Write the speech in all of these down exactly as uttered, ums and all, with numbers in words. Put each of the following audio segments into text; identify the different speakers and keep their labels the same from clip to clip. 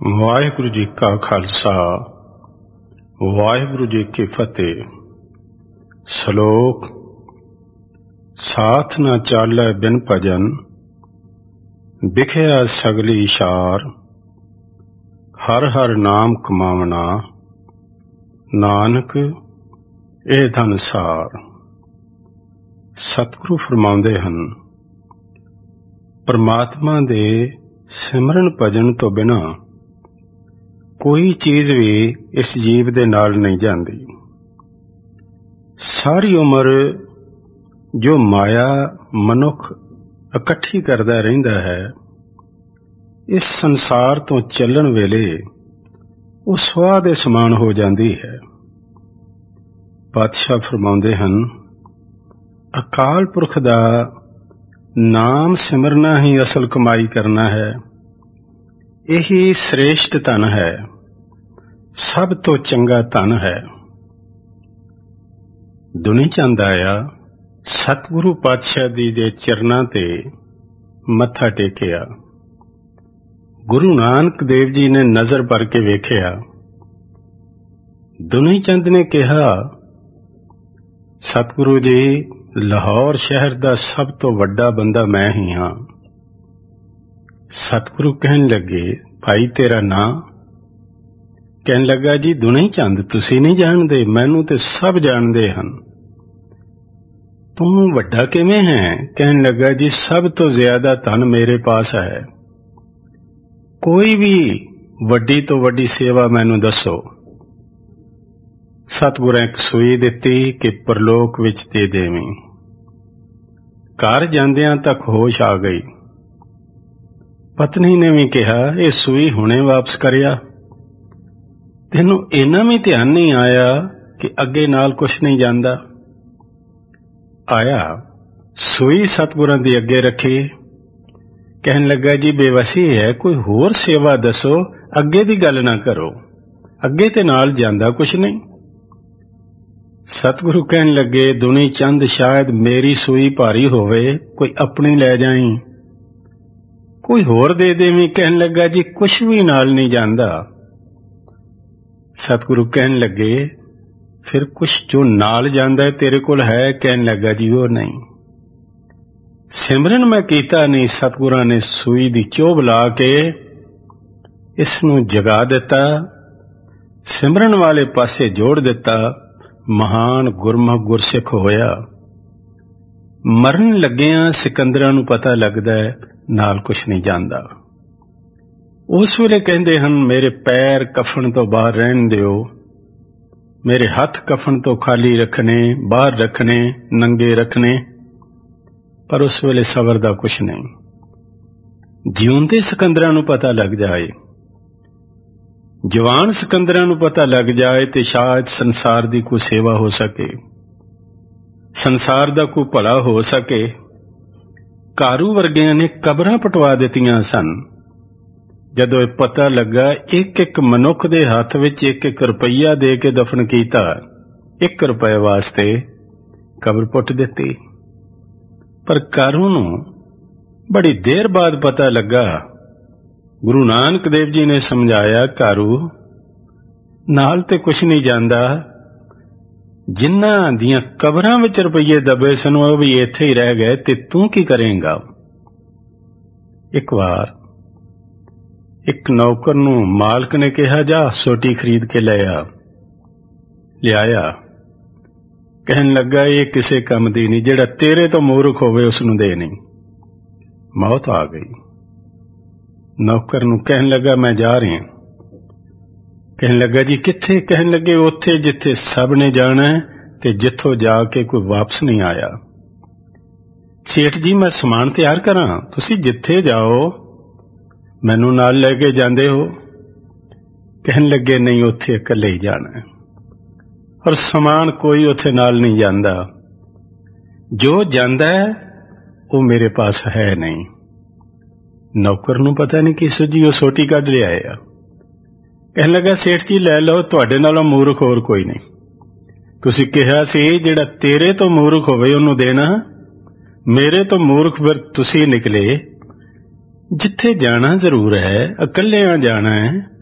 Speaker 1: ਵਾਹਿਗੁਰੂ ਜੀ ਕਾ ਖਾਲਸਾ ਵਾਹਿਗੁਰੂ ਜੀ ਕੀ ਫਤਿਹ। ਸ਼ਲੋਕ। ਸਾਥ ਨਾ ਚਾਲੈ ਬਿਨ ਭਜਨ, ਵਿਖਿਆ ਸਗਲੀ ਇਸ਼ਾਰ। ਹਰ ਹਰ ਨਾਮ ਕਮਾਵਣਾ, ਨਾਨਕ ਇਹ ਧਨ ਸਾਰ। ਸਤਿਗੁਰੂ ਫਰਮਾਉਂਦੇ ਹਨ, ਪਰਮਾਤਮਾ ਦੇ ਸਿਮਰਨ ਭਜਨ ਤੋਂ ਬਿਨਾਂ ਕੋਈ ਚੀਜ਼ ਵੀ ਇਸ ਜੀਵ ਦੇ ਨਾਲ ਨਹੀਂ ਜਾਂਦੀ। ਸਾਰੀ ਉਮਰ ਜੋ ਮਾਇਆ ਮਨੁੱਖ ਇਕੱਠੀ ਕਰਦਾ ਰਹਿੰਦਾ ਹੈ, ਇਸ ਸੰਸਾਰ ਤੋਂ ਚੱਲਣ ਵੇਲੇ ਉਹ ਸਵਾਹ ਦੇ ਸਮਾਨ ਹੋ ਜਾਂਦੀ ਹੈ। ਪਾਤਸ਼ਾਹ ਫਰਮਾਉਂਦੇ ਹਨ, ਅਕਾਲ ਪੁਰਖ ਦਾ ਨਾਮ ਸਿਮਰਨਾ ਹੀ ਅਸਲ ਕਮਾਈ ਕਰਨਾ ਹੈ। ਇਹੀ ਸ੍ਰੇਸ਼ਟ ਧਨ ਹੈ, ਸਭ ਤੋਂ ਚੰਗਾ ਧਨ ਹੈ। ਦੁਨੀ ਚੰਦ ਆਇਆ, ਸਤਿਗੁਰੂ ਪਾਤਸ਼ਾਹ ਜੀ ਦੇ ਚਰਨਾਂ ਤੇ ਮੱਥਾ ਟੇਕਿਆ। ਗੁਰੂ ਨਾਨਕ ਦੇਵ ਜੀ ਨੇ ਨਜ਼ਰ ਭਰ ਕੇ ਵੇਖਿਆ। ਦੁਨੀ ਚੰਦ ਨੇ ਕਿਹਾ, ਸਤਿਗੁਰੂ ਜੀ, ਲਾਹੌਰ ਸ਼ਹਿਰ ਦਾ ਸਭ ਤੋਂ ਵੱਡਾ ਬੰਦਾ ਮੈਂ ਹੀ ਹਾਂ। ਸਤਿਗੁਰੂ ਕਹਿਣ ਲੱਗੇ, ਭਾਈ ਤੇਰਾ ਨਾਂ? ਕਹਿਣ ਲੱਗਾ, ਜੀ ਦੁਨੀ ਚੰਦ। ਤੁਸੀਂ ਨਹੀਂ ਜਾਣਦੇ? ਮੈਨੂੰ ਤੇ ਸਭ ਜਾਣਦੇ ਹਨ। ਤੂੰ ਵੱਡਾ ਕਿਵੇਂ ਹੈ? ਕਹਿਣ ਲੱਗਾ, ਜੀ ਸਭ ਤੋਂ ਜ਼ਿਆਦਾ ਧਨ ਮੇਰੇ ਪਾਸ ਹੈ। ਕੋਈ ਵੀ ਵੱਡੀ ਤੋਂ ਵੱਡੀ ਸੇਵਾ ਮੈਨੂੰ ਦੱਸੋ। ਸਤਿਗੁਰੂ ਇੱਕ ਸੂਈ ਦਿੱਤੀ ਕਿ ਪਰਲੋਕ ਵਿੱਚ ਦੇ ਦੇਵੀਂ। ਘਰ ਜਾਂਦਿਆਂ ਤੱਕ ਹੋਸ਼ ਆ ਗਈ। ਪਤਨੀ ਨੇ ਵੀ ਕਿਹਾ, ਇਹ ਸੂਈ ਹੁਣੇ ਵਾਪਸ ਕਰਿਆ। ਤੈਨੂੰ ਇੰਨਾ ਵੀ ਧਿਆਨ ਨਹੀਂ ਆਇਆ ਕਿ ਅੱਗੇ ਨਾਲ ਕੁਛ ਨਹੀਂ ਜਾਂਦਾ? ਆਇਆ, ਸੂਈ ਸਤਿਗੁਰਾਂ ਦੀ ਅੱਗੇ ਰੱਖੀ। ਕਹਿਣ ਲੱਗਾ, ਜੀ ਬੇਵਸੀ ਹੈ, ਕੋਈ ਹੋਰ ਸੇਵਾ ਦੱਸੋ, ਅੱਗੇ ਦੀ ਗੱਲ ਨਾ ਕਰੋ। ਅੱਗੇ ਤੇ ਨਾਲ ਜਾਂਦਾ ਕੁਛ ਨਹੀਂ। ਸਤਿਗੁਰੂ ਕਹਿਣ ਲੱਗੇ, ਦੁਨੀ ਚੰਦ, ਸ਼ਾਇਦ ਮੇਰੀ ਸੂਈ ਭਾਰੀ ਹੋਵੇ, ਕੋਈ ਆਪਣੀ ਲੈ ਜਾਈਂ। ਕੋਈ ਹੋਰ ਦੇ ਦੇਵੀਂ। ਕਹਿਣ ਲੱਗਾ, ਜੀ ਕੁਛ ਵੀ ਨਾਲ ਨਹੀਂ ਜਾਂਦਾ। ਸਤਿਗੁਰੂ ਕਹਿਣ ਲੱਗੇ, ਫਿਰ ਕੁਛ ਜੋ ਨਾਲ ਜਾਂਦਾ ਹੈ ਤੇਰੇ ਕੋਲ ਹੈ? ਕਹਿਣ ਲੱਗਾ, ਜੀ ਉਹ ਨਹੀਂ। ਸਿਮਰਨ ਮੈਂ ਕੀਤਾ ਨਹੀਂ। ਸਤਿਗੁਰਾਂ ਨੇ ਸੂਈ ਦੀ ਚੋਭ ਲਾ ਕੇ ਇਸ ਨੂੰ ਜਗਾ ਦਿੱਤਾ, ਸਿਮਰਨ ਵਾਲੇ ਪਾਸੇ ਜੋੜ ਦਿੱਤਾ। ਮਹਾਨ ਗੁਰਮੁਖ ਗੁਰਸਿੱਖ ਹੋਇਆ। ਮਰਨ ਲੱਗਿਆਂ ਸਿਕੰਦਰਾਂ ਨੂੰ ਪਤਾ ਲੱਗਦਾ ਹੈ ਨਾਲ ਕੁਛ ਨਹੀਂ ਜਾਂਦਾ। ਉਸ ਵੇਲੇ ਕਹਿੰਦੇ ਹਨ, ਮੇਰੇ ਪੈਰ ਕਫਨ ਤੋਂ ਬਾਹਰ ਰਹਿਣ ਦਿਓ, ਮੇਰੇ ਹੱਥ ਕਫਨ ਤੋਂ ਖਾਲੀ ਰੱਖਣੇ, ਬਾਹਰ ਰੱਖਣੇ, ਨੰਗੇ ਰੱਖਣੇ। ਪਰ ਉਸ ਵੇਲੇ ਸਬਰ ਦਾ ਕੁਛ ਨਹੀਂ। ਜਿਉਂਦੇ ਸਿਕੰਦਰਾਂ ਨੂੰ ਪਤਾ ਲੱਗ ਜਾਏ, ਜਵਾਨ ਸਿਕੰਦਰਾਂ ਨੂੰ ਪਤਾ ਲੱਗ ਜਾਏ ਤੇ ਸ਼ਾਇਦ ਸੰਸਾਰ ਦੀ ਕੋਈ ਸੇਵਾ ਹੋ ਸਕੇ, ਸੰਸਾਰ ਦਾ ਕੋਈ ਭਲਾ ਹੋ ਸਕੇ। ਕਾਰੂ ਵਰਗਿਆਂ ਨੇ ਕਬਰਾਂ ਪਟਵਾ ਦਿੱਤੀਆਂ ਸਨ। ਜਦੋਂ ਇਹ ਪਤਾ ਲੱਗਾ, ਇੱਕ ਇੱਕ ਮਨੁੱਖ ਦੇ ਹੱਥ ਵਿੱਚ ਇੱਕ ਇੱਕ ਰੁਪਈਆ ਦੇ ਕੇ ਦਫਨ ਕੀਤਾ। ਇੱਕ ਰੁਪਏ ਵਾਸਤੇ ਕਬਰ ਪੁੱਟ ਦਿੱਤੀ। ਪਰ ਕਾਰੂ ਨੂੰ ਬੜੀ ਦੇਰ ਬਾਅਦ ਪਤਾ ਲੱਗਾ। ਗੁਰੂ ਨਾਨਕ ਦੇਵ ਜੀ ਨੇ ਸਮਝਾਇਆ, ਕਾਰੂ, ਨਾਲ ਤੇ ਕੁਛ ਨਹੀਂ ਜਾਂਦਾ। ਜਿਨ੍ਹਾਂ ਦੀਆਂ ਕਬਰਾਂ ਵਿੱਚ ਰੁਪਈਏ ਦਬੇ ਸਨ, ਉਹ ਵੀ ਇੱਥੇ ਹੀ ਰਹਿ ਗਏ, ਤੇ ਤੂੰ ਕੀ ਕਰੇਂਗਾ? ਇੱਕ ਵਾਰ ਇੱਕ ਨੌਕਰ ਨੂੰ ਮਾਲਕ ਨੇ ਕਿਹਾ, ਜਾ ਸੋਟੀ ਖਰੀਦ ਕੇ ਲੈ ਆ। ਲਿਆਇਆ। ਕਹਿਣ ਲੱਗਾ, ਇਹ ਕਿਸੇ ਕੰਮ ਦੀ ਨਹੀਂ, ਜਿਹੜਾ ਤੇਰੇ ਤੋਂ ਮੂਰਖ ਹੋਵੇ ਉਸ ਨੂੰ ਦੇ ਨਹੀਂ। ਮੌਤ ਆ ਗਈ। ਨੌਕਰ ਨੂੰ ਕਹਿਣ ਲੱਗਾ, ਮੈਂ ਜਾ ਰਿਹਾ। ਕਹਿਣ ਲੱਗਾ, ਜੀ ਕਿੱਥੇ? ਕਹਿਣ ਲੱਗੇ, ਉੱਥੇ ਜਿੱਥੇ ਸਭ ਨੇ ਜਾਣਾ ਤੇ ਜਿੱਥੋਂ ਜਾ ਕੇ ਕੋਈ ਵਾਪਸ ਨਹੀਂ ਆਇਆ। ਸੇਠ ਜੀ, ਮੈਂ ਸਮਾਨ ਤਿਆਰ ਕਰਾਂ, ਤੁਸੀਂ ਜਿੱਥੇ ਜਾਓ ਮੈਨੂੰ ਨਾਲ ਲੈ ਕੇ ਜਾਂਦੇ ਹੋ? ਕਹਿਣ ਲੱਗੇ, ਨਹੀਂ, ਉੱਥੇ ਇਕੱਲੇ ਹੀ ਜਾਣਾ, ਔਰ ਸਮਾਨ ਕੋਈ ਉੱਥੇ ਨਾਲ ਨਹੀਂ ਜਾਂਦਾ। ਜੋ ਜਾਂਦਾ ਹੈ ਉਹ ਮੇਰੇ ਪਾਸ ਹੈ ਨਹੀਂ। ਨੌਕਰ ਨੂੰ ਪਤਾ ਨਹੀਂ ਕੀ ਸੁੱਝੀ, ਉਹ ਸੋਟੀ ਕੱਢ ਲਿਆਇਆ। ਕਹਿਣ ਲੱਗਾ, ਸੇਠ ਜੀ ਲੈ ਲਓ, ਤੁਹਾਡੇ ਨਾਲੋਂ ਮੂਰਖ ਹੋਰ ਕੋਈ ਨਹੀਂ। ਤੁਸੀਂ ਕਿਹਾ ਸੀ ਜਿਹੜਾ ਤੇਰੇ ਤੋਂ ਮੂਰਖ ਹੋਵੇ ਉਹਨੂੰ ਦੇਣਾ, ਮੇਰੇ ਤੋਂ ਮੂਰਖ ਫਿਰ ਤੁਸੀਂ ਨਿਕਲੇ। ਜਿੱਥੇ ਜਾਣਾ ਜ਼ਰੂਰ ਹੈ, ਇਕੱਲਿਆਂ ਜਾਣਾ ਹੈ,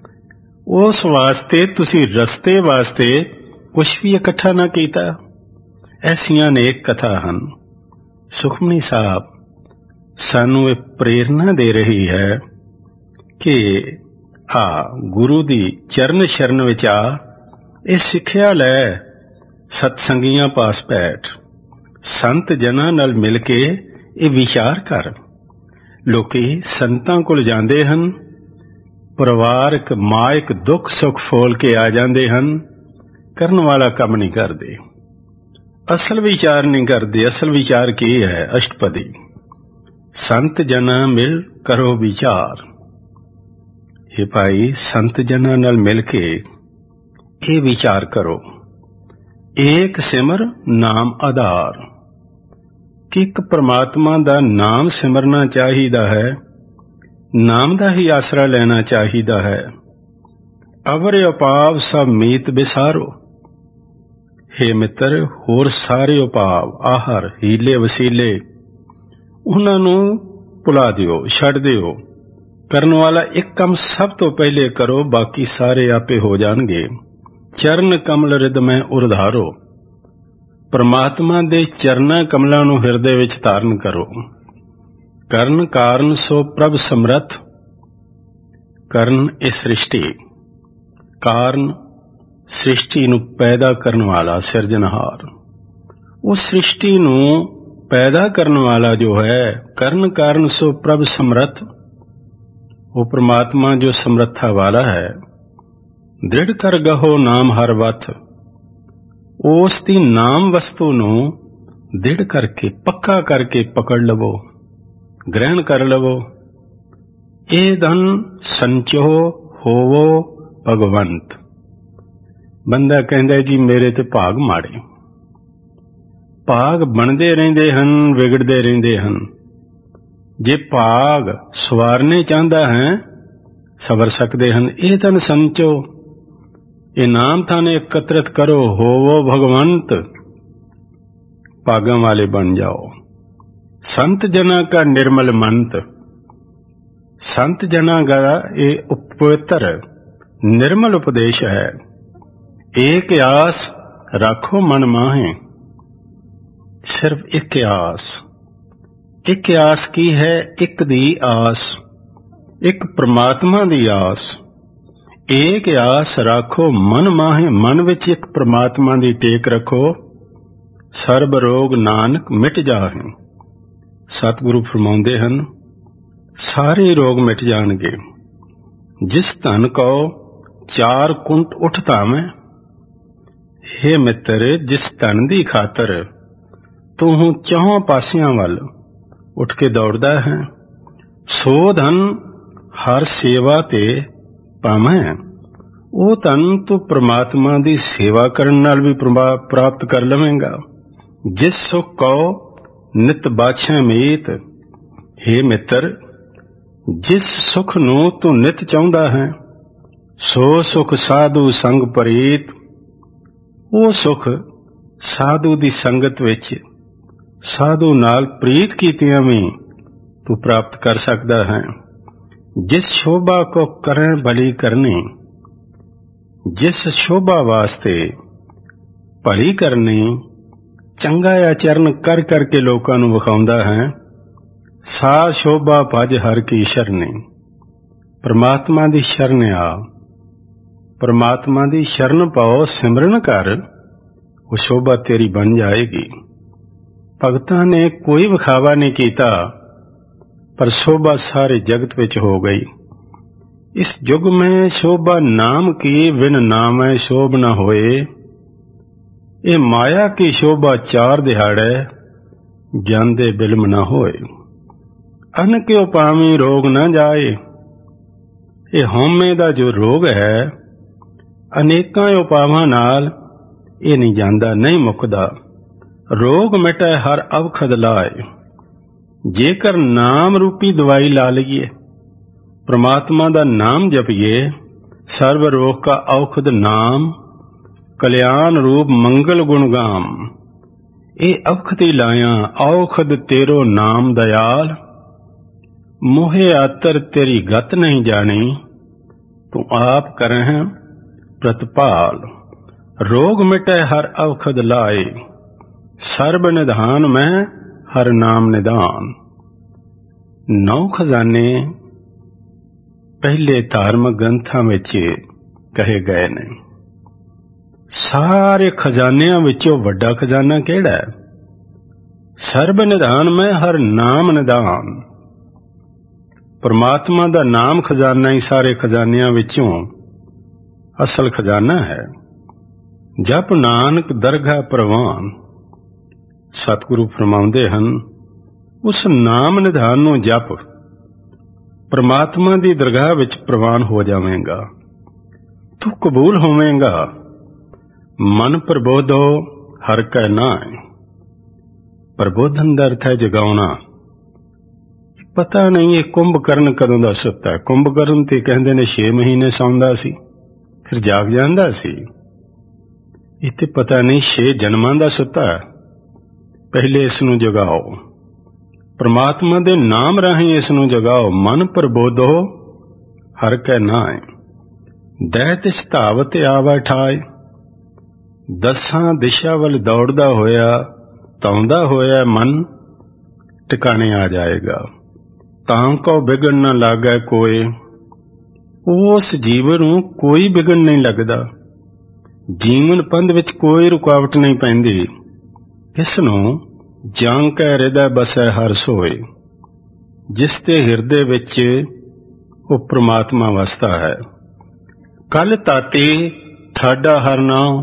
Speaker 1: ਉਸ ਵਾਸਤੇ ਤੁਸੀਂ ਰਸਤੇ ਵਾਸਤੇ ਕੁਛ ਵੀ ਇਕੱਠਾ ਨਾ ਕੀਤਾ। ਐਸੀਆਂ ਅਨੇਕ ਕਥਾ ਹਨ। ਸੁਖਮਨੀ ਸਾਹਿਬ ਸਾਨੂੰ ਇਹ ਪ੍ਰੇਰਨਾ ਦੇ ਰਹੀ ਹੈ ਕਿ ਆ ਗੁਰੂ ਦੀ ਚਰਨ ਸ਼ਰਨ ਵਿੱਚ ਆ, ਇਹ ਸਿੱਖਿਆ ਲੈ, ਸਤਸੰਗੀਆਂ ਪਾਸ ਬੈਠ, ਸੰਤ ਜਨਾਂ ਨਾਲ ਮਿਲ ਕੇ ਇਹ ਵਿਚਾਰ ਕਰ। ਲੋਕੀ ਸੰਤਾਂ ਕੋਲ ਜਾਂਦੇ ਹਨ, ਪਰਿਵਾਰਕ ਮਾਇਕ ਦੁੱਖ ਸੁੱਖ ਫੋਲ ਕੇ ਆ ਜਾਂਦੇ ਹਨ, ਕਰਨ ਵਾਲਾ ਕੰਮ ਨਹੀਂ ਕਰਦੇ, ਅਸਲ ਵਿਚਾਰ ਨਹੀਂ ਕਰਦੇ। ਅਸਲ ਵਿਚਾਰ ਕੀ ਹੈ? ਅਸ਼ਟਪਦੀ, ਸੰਤ ਜਨਾਂ ਮਿਲ ਕਰੋ ਵਿਚਾਰ। ਇਹ ਭਾਈ ਸੰਤ ਜਨਾਂ ਨਾਲ ਮਿਲ ਕੇ ਇਹ ਵਿਚਾਰ ਕਰੋ, ਏਕ ਸਿਮਰ ਨਾਮ ਆਧਾਰ, ਕਿ ਇੱਕ ਪ੍ਰਮਾਤਮਾ ਦਾ ਨਾਮ ਸਿਮਰਨਾ ਚਾਹੀਦਾ ਹੈ, ਨਾਮ ਦਾ ਹੀ ਆਸਰਾ ਲੈਣਾ ਚਾਹੀਦਾ ਹੈ। ਅਵਰ ਉਪਾਵ ਸਭ ਮੀਤ ਵਿਸਾਰੋ। ਹੇ ਮਿੱਤਰ, ਹੋਰ ਸਾਰੇ ਉਪਾਵ, ਆਹਰ, ਹੀਲੇ ਵਸੀਲੇ, ਉਹਨਾਂ ਨੂੰ ਭੁਲਾ ਦਿਓ, ਛੱਡ ਦਿਓ। ਕਰਨ ਵਾਲਾ ਇੱਕ ਕੰਮ ਸਭ ਤੋਂ ਪਹਿਲੇ ਕਰੋ, ਬਾਕੀ ਸਾਰੇ ਆਪੇ ਹੋ ਜਾਣਗੇ। ਚਰਨ ਕਮਲ ਰਿਦਮੈ ਉਰਧਾਰੋ। ਪਰਮਾਤਮਾ ਦੇ ਚਰਨਾਂ ਕਮਲਾਂ ਨੂੰ ਹਿਰਦੇ ਵਿੱਚ ਧਾਰਨ ਕਰੋ। ਕਰਨ ਕਾਰਨ ਸੋ ਪ੍ਰਭ ਸਮਰੱਥ। ਕਰਨ ਇਹ ਸ੍ਰਿਸ਼ਟੀ, ਕਾਰਨ ਸ੍ਰਿਸ਼ਟੀ ਨੂੰ ਪੈਦਾ ਕਰਨ ਵਾਲਾ ਸਿਰਜਣਹਾਰ। ਉਹ ਸ੍ਰਿਸ਼ਟੀ ਨੂੰ ਪੈਦਾ ਕਰਨ ਵਾਲਾ ਜੋ ਹੈ, ਕਰਨ ਕਾਰਨ ਸੋ ਪ੍ਰਭ ਸਮਰੱਥ, ਉਹ ਪ੍ਰਮਾਤਮਾ ਜੋ ਸਮਰੱਥਾ ਵਾਲਾ ਹੈ। ਦ੍ਰਿੜ ਕਰ ਗਹੋ ਨਾਮ ਹਰ ਵਥ। ਉਸ ਦੀ ਨਾਮ ਵਸਤੂ ਨੂੰ ਦ੍ਰਿੜ ਕਰਕੇ, ਪੱਕਾ ਕਰਕੇ ਪਕੜ ਲਵੋ, ਗ੍ਰਹਿਣ ਕਰ ਲਵੋ। ਇਹ ਧਨ ਸੰਚੋ ਹੋਵੋ ਭਗਵੰਤ। ਬੰਦਾ ਕਹਿੰਦਾ ਜੀ ਮੇਰੇ ਤੇ ਭਾਗ ਮਾੜੇ। ਭਾਗ ਬਣਦੇ ਰਹਿੰਦੇ ਹਨ, ਵਿਗੜਦੇ ਰਹਿੰਦੇ ਹਨ। ਜੇ ਭਾਗ ਸਵਾਰਨੇ ਚਾਹੁੰਦਾ ਹੈ, ਸਵਰ ਸਕਦੇ ਹਨ। ਇਹ ਧਨ ਸੰਚੋ, ਇਹ ਨਾਮ ਧਨ ਇਕੱਤਰਿਤ ਕਰੋ, ਹੋਵੋ ਭਗਵੰਤ, ਭਾਗਾਂ ਵਾਲੇ ਬਣ ਜਾਓ। ਸੰਤ ਜਨਾਂ ਕਾ ਨਿਰਮਲ ਮੰਤ। ਸੰਤ ਜਨਾਂ ਦਾ ਇਹ ਪਵਿੱਤਰ ਨਿਰਮਲ ਉਪਦੇਸ਼ ਹੈ। ਏਕ ਆਸ ਰੱਖੋ ਮਨ ਮਾਹੇ। ਸਿਰਫ ਇੱਕ ਆਸ। ਇੱਕ ਆਸ ਕੀ ਹੈ? ਇੱਕ ਦੀ ਆਸ, ਇੱਕ ਪ੍ਰਮਾਤਮਾ ਦੀ ਆਸ। ਏਕ ਆਸ ਰੱਖੋ ਮਨ ਮਾਹੇ। ਮਨ ਵਿੱਚ ਇੱਕ ਪ੍ਰਮਾਤਮਾ ਦੀ ਟੇਕ ਰੱਖੋ। ਸਰਬ ਰੋਗ ਨਾਨਕ ਮਿਟ ਜਾਹੇ। ਸਤਿਗੁਰੂ ਫਰਮਾਉਂਦੇ ਹਨ, ਸਾਰੇ ਰੋਗ ਮਿਟ ਜਾਣਗੇ। ਜਿਸ ਧਨ ਕੋ ਚਾਰ ਕੁੰਟ ਉੱਠ ਧਾਵੇਂ। ਹੇ ਮਿੱਤਰ, ਜਿਸ ਧਨ ਦੀ ਖਾਤਰ ਤੂੰ ਚੌਹਾਂ ਪਾਸਿਆਂ ਵੱਲ ਉੱਠ ਕੇ ਦੌੜਦਾ ਹੈ, ਸੋ ਧਨ ਹਰ ਸੇਵਾ ਤੇ ਭਾਵੇਂ। ਉਹ ਧਨ ਤੂੰ ਪ੍ਰਮਾਤਮਾ ਦੀ ਸੇਵਾ ਕਰਨ ਨਾਲ ਵੀ ਪ੍ਰਾਪਤ ਕਰ ਲਵੇਂਗਾ। ਜਿਸ ਸੁਖ ਕਉ ਨਿਤ ਬਾਛੈ ਮੀਤ। ਹੇ ਮਿੱਤਰ, ਜਿਸ ਸੁਖ ਨੂੰ ਤੂੰ ਨਿਤ ਚਾਹੁੰਦਾ ਹੈ, ਸੋ ਸੁਖ ਸਾਧੂ ਸੰਗ ਪ੍ਰੀਤ। ਉਹ ਸੁਖ ਸਾਧੂ ਦੀ ਸੰਗਤ ਵਿੱਚ, ਸਾਧੂ ਨਾਲ ਪ੍ਰੀਤ ਕੀਤਿਆਂ ਵੀ ਤੂੰ ਪ੍ਰਾਪਤ ਕਰ ਸਕਦਾ ਹੈ। ਜਿਸ ਸ਼ੋਭਾ ਕੋ ਕਰੈ ਭਲੀ ਕਰਨੀ। ਜਿਸ ਸ਼ੋਭਾ ਵਾਸਤੇ ਭਲੀ ਕਰਨੀ, ਚੰਗਾ ਆਚਰਨ ਕਰ ਕਰਕੇ ਲੋਕਾਂ ਨੂੰ ਵਿਖਾਉਂਦਾ ਹੈ, ਸਾ ਸ਼ੋਭਾ ਭਜ ਹਰ ਕੀ ਸ਼ਰਨੀ। ਪਰਮਾਤਮਾ ਦੀ ਸ਼ਰਨ ਆ, ਪਰਮਾਤਮਾ ਦੀ ਸ਼ਰਨ ਪਾਓ, ਸਿਮਰਨ ਕਰ, ਉਹ ਸ਼ੋਭਾ ਤੇਰੀ ਬਣ ਜਾਏਗੀ। ਭਗਤਾਂ ਨੇ ਕੋਈ ਵਿਖਾਵਾ ਨਹੀਂ ਕੀਤਾ, ਪਰ ਸ਼ੋਭਾ ਸਾਰੇ ਜਗਤ ਵਿੱਚ ਹੋ ਗਈ। ਇਸ ਯੁਗ में शोभा नाम की बिन नाम शोभ न होए। ये माया की शोभा चार दिहाड़े ਜਾਂਦੇ ਬਿਲਮ ਨਾ ਹੋਏ। ਅਨ ਕਿਉ ਪਾਵੀ ਰੋਗ ਨਾ ਜਾਏ। ਇਹ ਹਉਮੈ ਦਾ ਜੋ ਰੋਗ ਹੈ, ਅਨੇਕਾਂ ਉਪਾਵਾਂ ਨਾਲ ਇਹ ਨਹੀਂ ਜਾਂਦਾ, ਨਹੀਂ ਮੁੱਕਦਾ। ਰੋਗ ਮਿਟੈ ਹਰ ਅਵਖਦ ਲਾਏ। ਜੇਕਰ ਨਾਮ ਰੂਪੀ ਦਵਾਈ ਲਾ ਲਈਏ, ਪ੍ਰਮਾਤਮਾ ਦਾ ਨਾਮ ਜਪੀਏ, ਸਰਬ ਰੋਗ ਕਾ ਔਖਦ ਨਾਮ, ਕਲਿਆਣ ਰੂਪ ਮੰਗਲ ਗੁਣਗਾਮ। ਇਹ ਅਵਖਦੀ ਲਾਇਆ ਔਖਦ ਤੇਰੋ ਨਾਮ ਦਇਆਲ। ਮੋਹੇ ਆਤਰ ਤੇਰੀ ਗਤ ਨਹੀਂ ਜਾਣੀ, तू आप करह प्रतिपाल। रोग मिटे हर अवखद लाए, सर्ब निधान में हर नाम निदान। नौ खजाने पहले धार्मिक ग्रंथां विच कहे गए ने। सारे खजानियां विचों वड्डा खजाना किहड़ा है? सर्ब निधान में हर नाम निदान। परमात्मा दा नाम खजाना ही सारे खजानियां विचों असल खजाना है। जप नानक दरगाह प्रवान। सतगुरु फरमाउंदे हन, उस नाम निधान नूं जप, परमात्मा दी दरगाह विच प्रवान हो जावेगा। तू कबूल होवेगा। मन प्रबोधो हर कै नाय। प्रबोधन दा अर्थ है जगाउणा। पता नहीं ये कुंभकर्ण कदों दा सुत्ता है। कुंभकर्ण ते कहंदे ने छे महीने सौंदा सी, फिर जाग जांदा सी। इत्थे पता नहीं छे जन्मां दा सुत्ता है। पहले इसनूं जगाओ, परमात्मा दे नाम राहीं इसनूं जगाओ। मन प्रबोधो हर कै नाय। दैत इस धावत आवा ठाए। दसां दिशा वल दौड़दा होया, ताउंदा होया मन टिकाणे आ जाएगा। तां को बिगड़ न लागै कोई। उस जीवन नूं कोई बिगड़ नहीं लगदा। जीवन पंध विच कोई रुकावट नहीं पैंदी। इसनूं जां कै हृदय बसै हर सोए। जिस ते हिरदे विच वो परमात्मा वसदा है। कल ताती ठाडा हर नाम।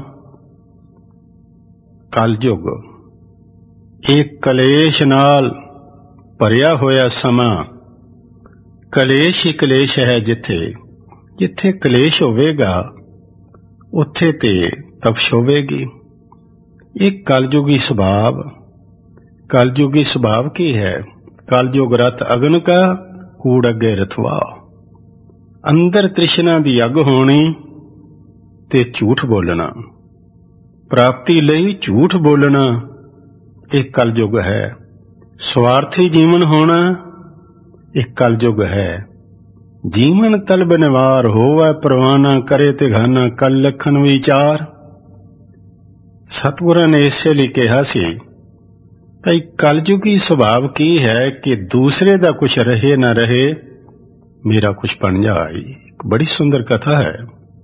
Speaker 1: कलयुग एक कलेश नाल भरिया होया समा। कलेश ही कलेश है। जिथे जिथे कलेश होवेगा उत्थे ते तपश होवेगी। एक कलयुगी स्वभाव। कलयुगी स्वभाव की है? कलयुग रथ अग्न का, कूड़ अगे रथवा। अंदर तृष्णा दी अग होनी ते झूठ बोलना, प्राप्ति लई झूठ बोलना, एक कलयुग है। स्वार्थी जीवन होना एक कलयुग है। जीवन तलब निवार होवै परवाना, करे तिघाना कल लखन विचार। सतगुरां ने इसे लिए कहा सी भाई कलयुगी स्वभाव की है कि दूसरे दा कुछ रहे ना रहे, मेरा कुछ बन जाए। एक बड़ी सुंदर कथा है।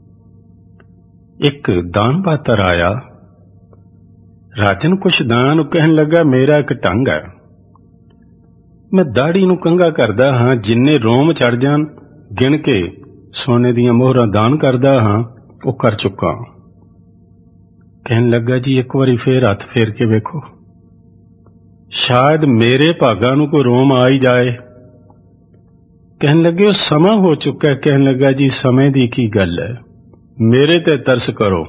Speaker 1: एक दान पात्र आया, राजन कुछ दान, कहन लगा मेरा एक ढंग है, मैं दाड़ी नूं कंघा करदा हां, जिन्ने रोम चढ़ जान गिण के सोने दियां मोहरां दान करदा हां, वो कर चुका। कहन लगा जी एक बारी फिर हथ फेर के वेखो, शायद मेरे भागां नूं कोई रोम आ ही जाए। कहन लगे वो समा हो चुका है। कहन लगा जी समय दी की गल है, मेरे ते तरस करो।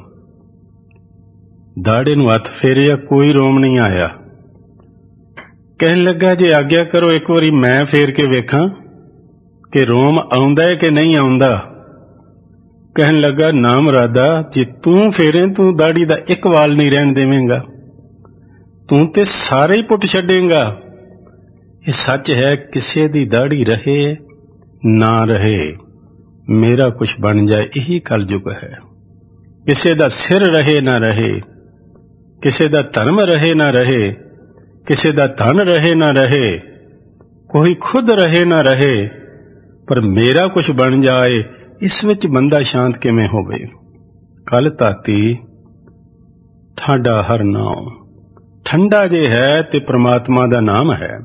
Speaker 1: दाड़े नूं हथ फेरिया, कोई रोम नहीं आया। कहन लगा जे आग्या करो एक बारी मैं फेर के वेखां कि रोम आउंदा है कि नहीं आउंदा। कहन लगा ना मुरादा, जे तू फेरे तू दाड़ी दा एक वाल नहीं रहन देवेंगा, तू ते सारे ही पुट छड्डेगा। ये सच है, किसी दी दाड़ी रहे ना रहे, मेरा कुछ बन जाए, यही कलयुग है। किसी दा सिर रहे ना रहे, किसी दा धर्म रहे ना रहे, किसी दा धन रहे ना रहे, कोई खुद रहे ना रहे, पर मेरा कुछ बन जाए, इस विच बंदा शांत किवें होवे। कल ताती ठाडा हर नाम। ठंडा जे है ते परमात्मा दा नाम है।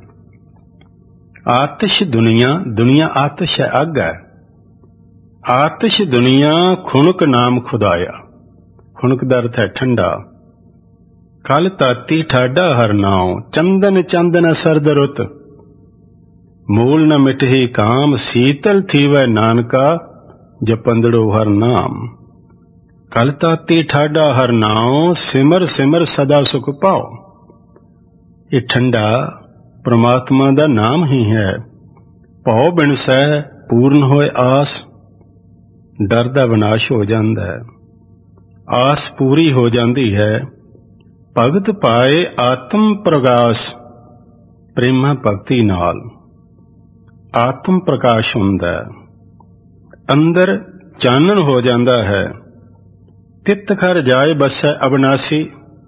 Speaker 1: आतिश दुनिया, दुनिया आतिश है, अग है। आतिश दुनिया खुणक नाम खुदाया। खुणक दा अर्थ है ठंडा। कल ताती ठाडा हर नाम। चंदन चंदन सरद रुत, मूल न मिटही काम, शीतल थी वह नानका, जपंदड़ो हर नाम। कल ताती ठाडा हर नाम, सिमर सिमर सदा सुख पाओ। ये ठंडा परमात्मा दा नाम ही है। भौ बिन सह पूर्ण होए आस, डर दा विनाश हो जांदा है, आस पूरी हो जाती है। भगत पाए आत्म प्रकाश, प्रेमा भगती नाल आत्म प्रकाश हुंदा है। अंदर ਚਾਨਣ ਹੋ ਜਾਂਦਾ ਹੈ। ਤਿਤ ਘਰ ਜਾਏ ਬਸੈ ਅਬਨਾਸੀ,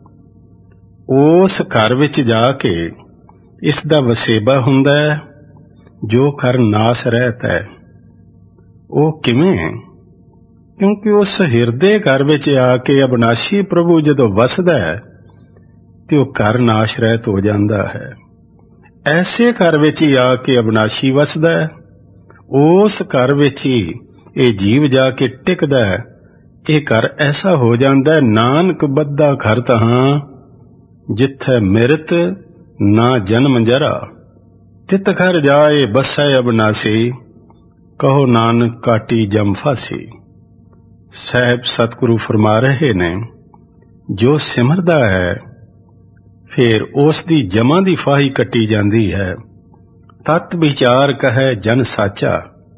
Speaker 1: ਉਸ ਘਰ ਵਿੱਚ ਜਾ ਕੇ ਇਸ ਦਾ ਵਸੇਬਾ ਹੁੰਦਾ ਹੈ ਜੋ ਘਰ ਨਾਸ ਰਹਿਤ ਹੈ। ਉਹ ਕਿਵੇਂ? ਕਿਉਂਕਿ ਉਸ ਹਿਰਦੇ ਘਰ ਵਿੱਚ ਆ ਕੇ ਅਬਨਾਸ਼ੀ ਪ੍ਰਭੂ ਜਦੋਂ ਵਸਦਾ ਹੈ ਤੇ ਉਹ ਘਰ ਨਾਸ਼ ਰਹਿਤ ਹੋ ਜਾਂਦਾ ਹੈ। ਐਸੇ ਘਰ ਵਿੱਚ ਹੀ ਆ ਕੇ ਅਬਨਾਸ਼ੀ ਵਸਦਾ ਹੈ, ਉਸ ਘਰ ਵਿੱਚ ਹੀ ਇਹ ਜੀਵ ਜਾ ਕੇ ਟਿਕਦਾ ਹੈ। ਇਹ ਘਰ ਐਸਾ ਹੋ ਜਾਂਦਾ ਹੈ, ਨਾਨਕ ਬੱਧਾ ਘਰ ਤਹਾਂ ਜਿੱਥੇ ਮਿਰਤ ਨਾ ਜਨਮ ਜਰਾ, ਤਿਤ ਘਰ ਜਾਏ ਬਸੈ ਅਬਨਾਸੀ, ਕਹੋ ਨਾਨਕ ਕਾਟੀ ਜਮ ਫਾਸੀ। ਸਾਹਿਬ ਸਤਿਗੁਰੂ ਫਰਮਾ ਰਹੇ ਨੇ, ਜੋ ਸਿਮਰਦਾ ਹੈ ਫਿਰ ਉਸ ਦੀ ਜਮਾਂ ਦੀ ਫਾਹੀ ਕੱਟੀ ਜਾਂਦੀ ਹੈ। ਤਤ ਵਿਚਾਰ ਕਹੈ ਜਨ ਸਾਚਾ,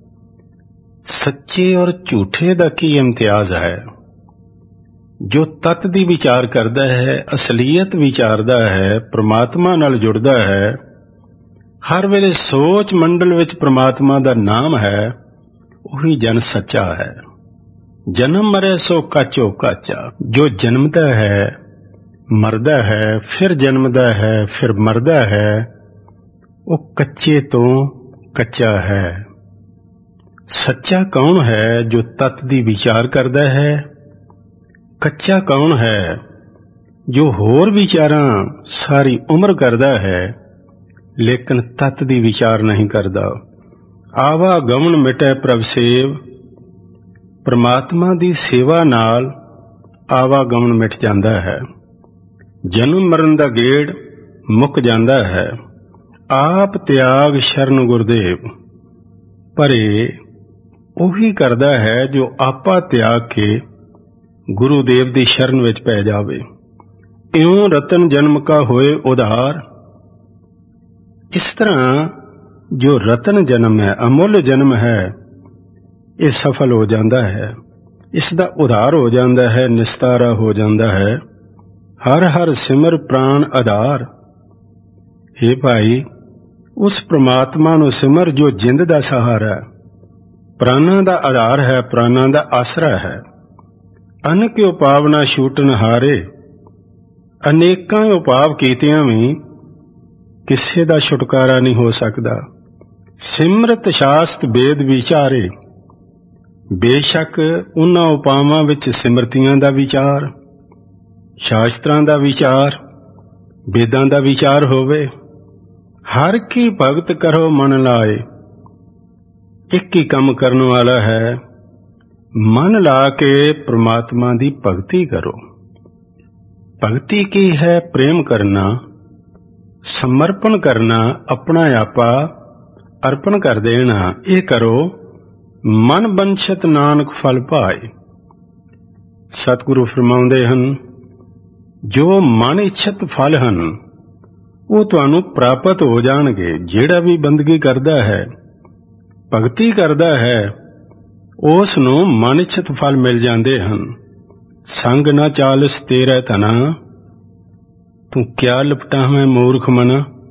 Speaker 1: ਸੱਚੇ ਔਰ ਝੂਠੇ ਦਾ ਕੀ ਇਮਤਿਆਜ਼ ਹੈ। ਜੋ ਤਤ ਦੀ ਵਿਚਾਰ ਕਰਦਾ ਹੈ, ਅਸਲੀਅਤ ਵਿਚਾਰਦਾ ਹੈ, ਪ੍ਰਮਾਤਮਾ ਨਾਲ ਜੁੜਦਾ ਹੈ, ਹਰ ਵੇਲੇ ਸੋਚ ਮੰਡਲ ਵਿੱਚ ਪ੍ਰਮਾਤਮਾ ਦਾ ਨਾਮ ਹੈ, ਉਹੀ ਜਨ ਸੱਚਾ ਹੈ। ਜਨਮ ਮਰੈ ਸੋ ਕਾਚੋ ਕਾਚਾ, ਜੋ ਜਨਮਦਾ ਹੈ, ਮਰਦਾ ਹੈ, ਫਿਰ ਜਨਮਦਾ ਹੈ, ਫਿਰ ਮਰਦਾ ਹੈ, ਉਹ ਕੱਚੇ ਤੋਂ ਕੱਚਾ ਹੈ। ਸੱਚਾ ਕੌਣ ਹੈ? ਜੋ ਤਤ ਦੀ ਵਿਚਾਰ ਕਰਦਾ ਹੈ। ਕੱਚਾ ਕੌਣ ਹੈ? ਜੋ ਹੋਰ ਵਿਚਾਰਾਂ ਸਾਰੀ ਉਮਰ ਕਰਦਾ ਹੈ ਲੇਕਿਨ ਤਤ ਦੀ ਵਿਚਾਰ ਨਹੀਂ ਕਰਦਾ। ਆਵਾ ਗਮਨ ਮਿਟੈ ਪ੍ਰਭ ਸੇਵ, ਪ੍ਰਮਾਤਮਾ ਦੀ ਸੇਵਾ ਨਾਲ ਆਵਾਗਮਨ ਮਿਟ ਜਾਂਦਾ ਹੈ। ਜਨਮ ਮਰਨ ਦਾ ਗੇੜ ਮੁੱਕ ਜਾਂਦਾ ਹੈ। ਆਪ ਤਿਆਗ ਸ਼ਰਨ ਗੁਰਦੇਵ, ਪਰ ਇਹ ਉਹੀ ਕਰਦਾ ਹੈ ਜੋ ਆਪਾ ਤਿਆਗ ਕੇ ਗੁਰੂ ਦੇਵ ਦੀ ਸ਼ਰਨ ਵਿੱਚ ਪੈ ਜਾਵੇ। ਇਉਂ ਰਤਨ ਜਨਮ ਕਾ ਹੋਏ ਉਧਾਰ, ਇਸ ਤਰ੍ਹਾਂ ਜੋ ਰਤਨ ਜਨਮ ਹੈ, ਅਮੁੱਲ ਜਨਮ ਹੈ, ਇਹ ਸਫਲ ਹੋ ਜਾਂਦਾ ਹੈ। ਇਸ ਦਾ ਉਧਾਰ ਹੋ ਜਾਂਦਾ ਹੈ, ਨਿਸਤਾਰਾ ਹੋ ਜਾਂਦਾ ਹੈ। ਹਰ ਹਰ ਸਿਮਰ ਪ੍ਰਾਣ ਆਧਾਰ। ਹੇ ਭਾਈ, ਉਸ ਪ੍ਰਮਾਤਮਾ ਨੂੰ ਸਿਮਰ ਜੋ ਜਿੰਦ ਦਾ ਸਹਾਰਾ, ਪ੍ਰਾਣਾਂ ਦਾ ਆਧਾਰ ਹੈ, ਪ੍ਰਾਣਾਂ ਦਾ ਆਸਰਾ ਹੈ। ਅਨੇਕ ਉਪਾਵ ਨਾ ਛੂਟਨ ਹਾਰੇ, ਅਨੇਕਾਂ ਉਪਾਵ ਕੀਤਿਆਂ ਵੀ ਕਿਸੇ ਦਾ ਛੁਟਕਾਰਾ ਨਹੀਂ ਹੋ ਸਕਦਾ। ਸਿਮਰਤ ਸ਼ਾਸਤ ਵੇਦ ਵਿਚਾਰੇ, ਬੇਸ਼ੱਕ ਉਹਨਾਂ ਉਪਾਵਾਂ ਵਿੱਚ ਸਿਮਰਤੀਆਂ ਦਾ ਵਿਚਾਰ, ਸ਼ਾਸਤਰਾਂ ਦਾ ਵਿਚਾਰ, ਵੇਦਾਂ ਦਾ ਵਿਚਾਰ ਹੋਵੇ। ਹਰ ਕੀ ਭਗਤ ਕਰੋ ਮਨ ਲਾਏ, ਇੱਕ ਹੀ ਕੰਮ ਕਰਨ ਵਾਲਾ ਹੈ, ਮਨ ਲਾ ਕੇ ਪ੍ਰਮਾਤਮਾ ਦੀ ਭਗਤੀ ਕਰੋ। ਭਗਤੀ ਕੀ ਹੈ? ਪ੍ਰੇਮ ਕਰਨਾ, ਸਮਰਪਣ ਕਰਨਾ, ਆਪਣਾ ਆਪਾ ਅਰਪਣ ਕਰ ਦੇਣਾ। ਇਹ ਕਰੋ, ਮਨ ਬੰਛਤ ਨਾਨਕ ਫਲ ਪਾਏ। ਸਤਿਗੁਰੂ ਫਰਮਾਉਂਦੇ ਹਨ, ਜੋ ਮਨ ਇੱਛਤ ਫਲ ਹਨ ਉਹ ਤੁਹਾਨੂੰ ਪ੍ਰਾਪਤ ਹੋ ਜਾਣਗੇ। ਜਿਹੜਾ ਵੀ ਬੰਦਗੀ ਕਰਦਾ ਹੈ, ਭਗਤੀ ਕਰਦਾ ਹੈ, ਉਸ ਨੂੰ ਮਨ ਇੱਛਤ ਫਲ ਮਿਲ ਜਾਂਦੇ ਹਨ। ਸੰਗ ਨਾ ਚਾਲਸ ਤੇਰਾ ਧਨਾ, ਤੂੰ ਕਿਆ ਲਪਟਾ ਮੈਂ ਮੂਰਖ ਮਨ।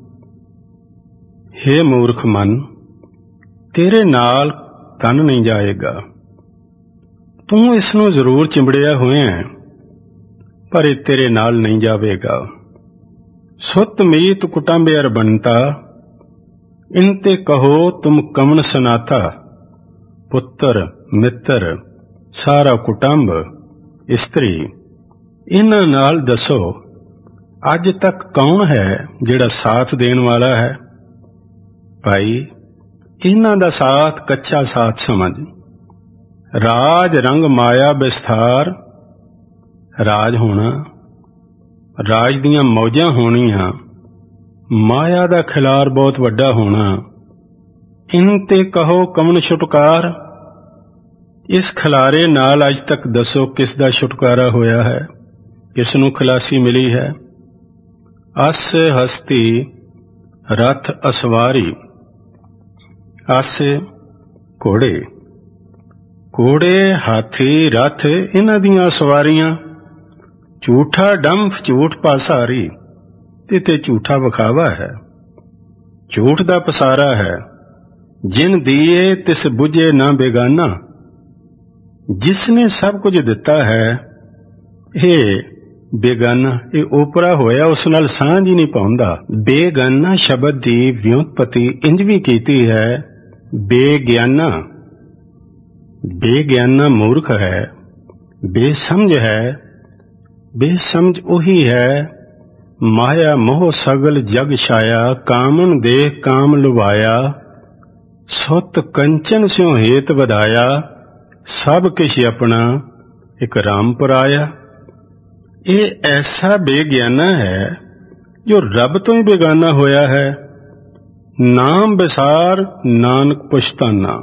Speaker 1: ਹੇ ਮੂਰਖ ਮਨ, ਤੇਰੇ ਨਾਲ ਧਨ ਨਹੀਂ ਜਾਏਗਾ। ਤੂੰ ਇਸ ਨੂੰ ਜ਼ਰੂਰ ਚਿੰਬੜਿਆ ਹੋਇਆ ਹੈ, ਪਰ ਇਹ ਤੇਰੇ ਨਾਲ ਨਹੀਂ ਜਾਵੇਗਾ। ਸੁਤ ਮੀਤ ਕੁਟੰਬਿਅਰ ਬਣਤਾ, ਇਨ ਤੇ ਕਹੋ ਤੁਮ ਕਮਨ ਸਨਾਥਾ। ਪੁੱਤਰ, ਮਿੱਤਰ, ਸਾਰਾ ਕੁਟੰਬ, ਇਸਤਰੀ, ਇਹਨਾਂ ਨਾਲ ਦੱਸੋ ਅੱਜ ਤੱਕ ਕੌਣ ਹੈ ਜਿਹੜਾ ਸਾਥ ਦੇਣ ਵਾਲਾ ਹੈ? ਭਾਈ, ਇਹਨਾਂ ਦਾ ਸਾਥ ਕੱਚਾ ਸਾਥ ਸਮਝ। ਰਾਜ ਰੰਗ ਮਾਇਆ ਵਿਸਥਾਰ, ਰਾਜ ਹੋਣਾ, ਰਾਜ ਦੀਆਂ ਮੌਜਾਂ ਹੋਣੀਆਂ, ਮਾਇਆ ਦਾ ਖਿਲਾਰ ਬਹੁਤ ਵੱਡਾ ਹੋਣਾ। ਇਨ ਤੇ ਕਹੋ ਕਮਨ ਛੁਟਕਾਰ, ਇਸ ਖਿਲਾਰੇ ਨਾਲ ਅੱਜ ਤੱਕ ਦੱਸੋ ਕਿਸ ਦਾ ਛੁਟਕਾਰਾ ਹੋਇਆ ਹੈ, ਕਿਸ ਨੂੰ ਖਲਾਸੀ ਮਿਲੀ ਹੈ। ਅਸ ਹਸਤੀ ਰਥ ਅਸਵਾਰੀ, ਆਸੇ ਘੋੜੇ, ਘੋੜੇ, ਹਾਥੀ, ਰਥ, ਇਹਨਾਂ ਦੀਆਂ ਸਵਾਰੀਆਂ। ਝੂਠਾ ਡੰਫ, ਝੂਠ ਪਾਸਾਰੀ, ਤੇ ਤੇ ਝੂਠਾ ਵਿਖਾਵਾ ਹੈ, ਝੂਠ ਦਾ ਪਸਾਰਾ ਹੈ। ਜਿਨ ਦੀਏ ਤਿਸ ਬੁਝੇ ਨਾ ਬੇਗਾਨਾ, ਜਿਸਨੇ ਸਭ ਕੁਝ ਦਿੱਤਾ ਹੈ ਇਹ ਬੇਗਾਨਾ, ਇਹ ਓਪਰਾ ਹੋਇਆ, ਉਸ ਨਾਲ ਸਾਂਝ ਹੀ ਨਹੀਂ ਪਾਉਂਦਾ। ਬੇਗਾਨਾ ਸ਼ਬਦ ਦੀ ਵਿਉਂਤਪਤੀ ਇੰਜ ਵੀ ਕੀਤੀ ਹੈ ਬੇਗਿਆਨਾ। ਬੇਗਿਆਨਾ ਮੂਰਖ ਹੈ, ਬੇਸਮਝ ਹੈ। ਬੇਸਮਝ ਉਹੀ ਹੈ ਮਾਇਆ ਮੋਹ ਸਗਲ ਜਗ ਛਾਇਆ, ਕਾਮਨ ਦੇਖ ਕਾਮ ਲੁਭਾਇਆ, ਸੁਤ ਕੰਚਨ ਸਿਉ ਹੇਤ ਵਧਾਇਆ, ਸਭ ਕਿਛ ਆਪਣਾ ਇੱਕ ਰਾਮ ਪਰਾਇਆ। ਇਹ ਐਸਾ ਬੇਗਿਆਨਾ ਹੈ ਜੋ ਰੱਬ ਤੋਂ ਹੀ ਬੇਗਾਨਾ ਹੋਇਆ ਹੈ। ਨਾਮ ਵਿਸਾਰ ਨਾਨਕ ਪੁਛਤਾਨਾ,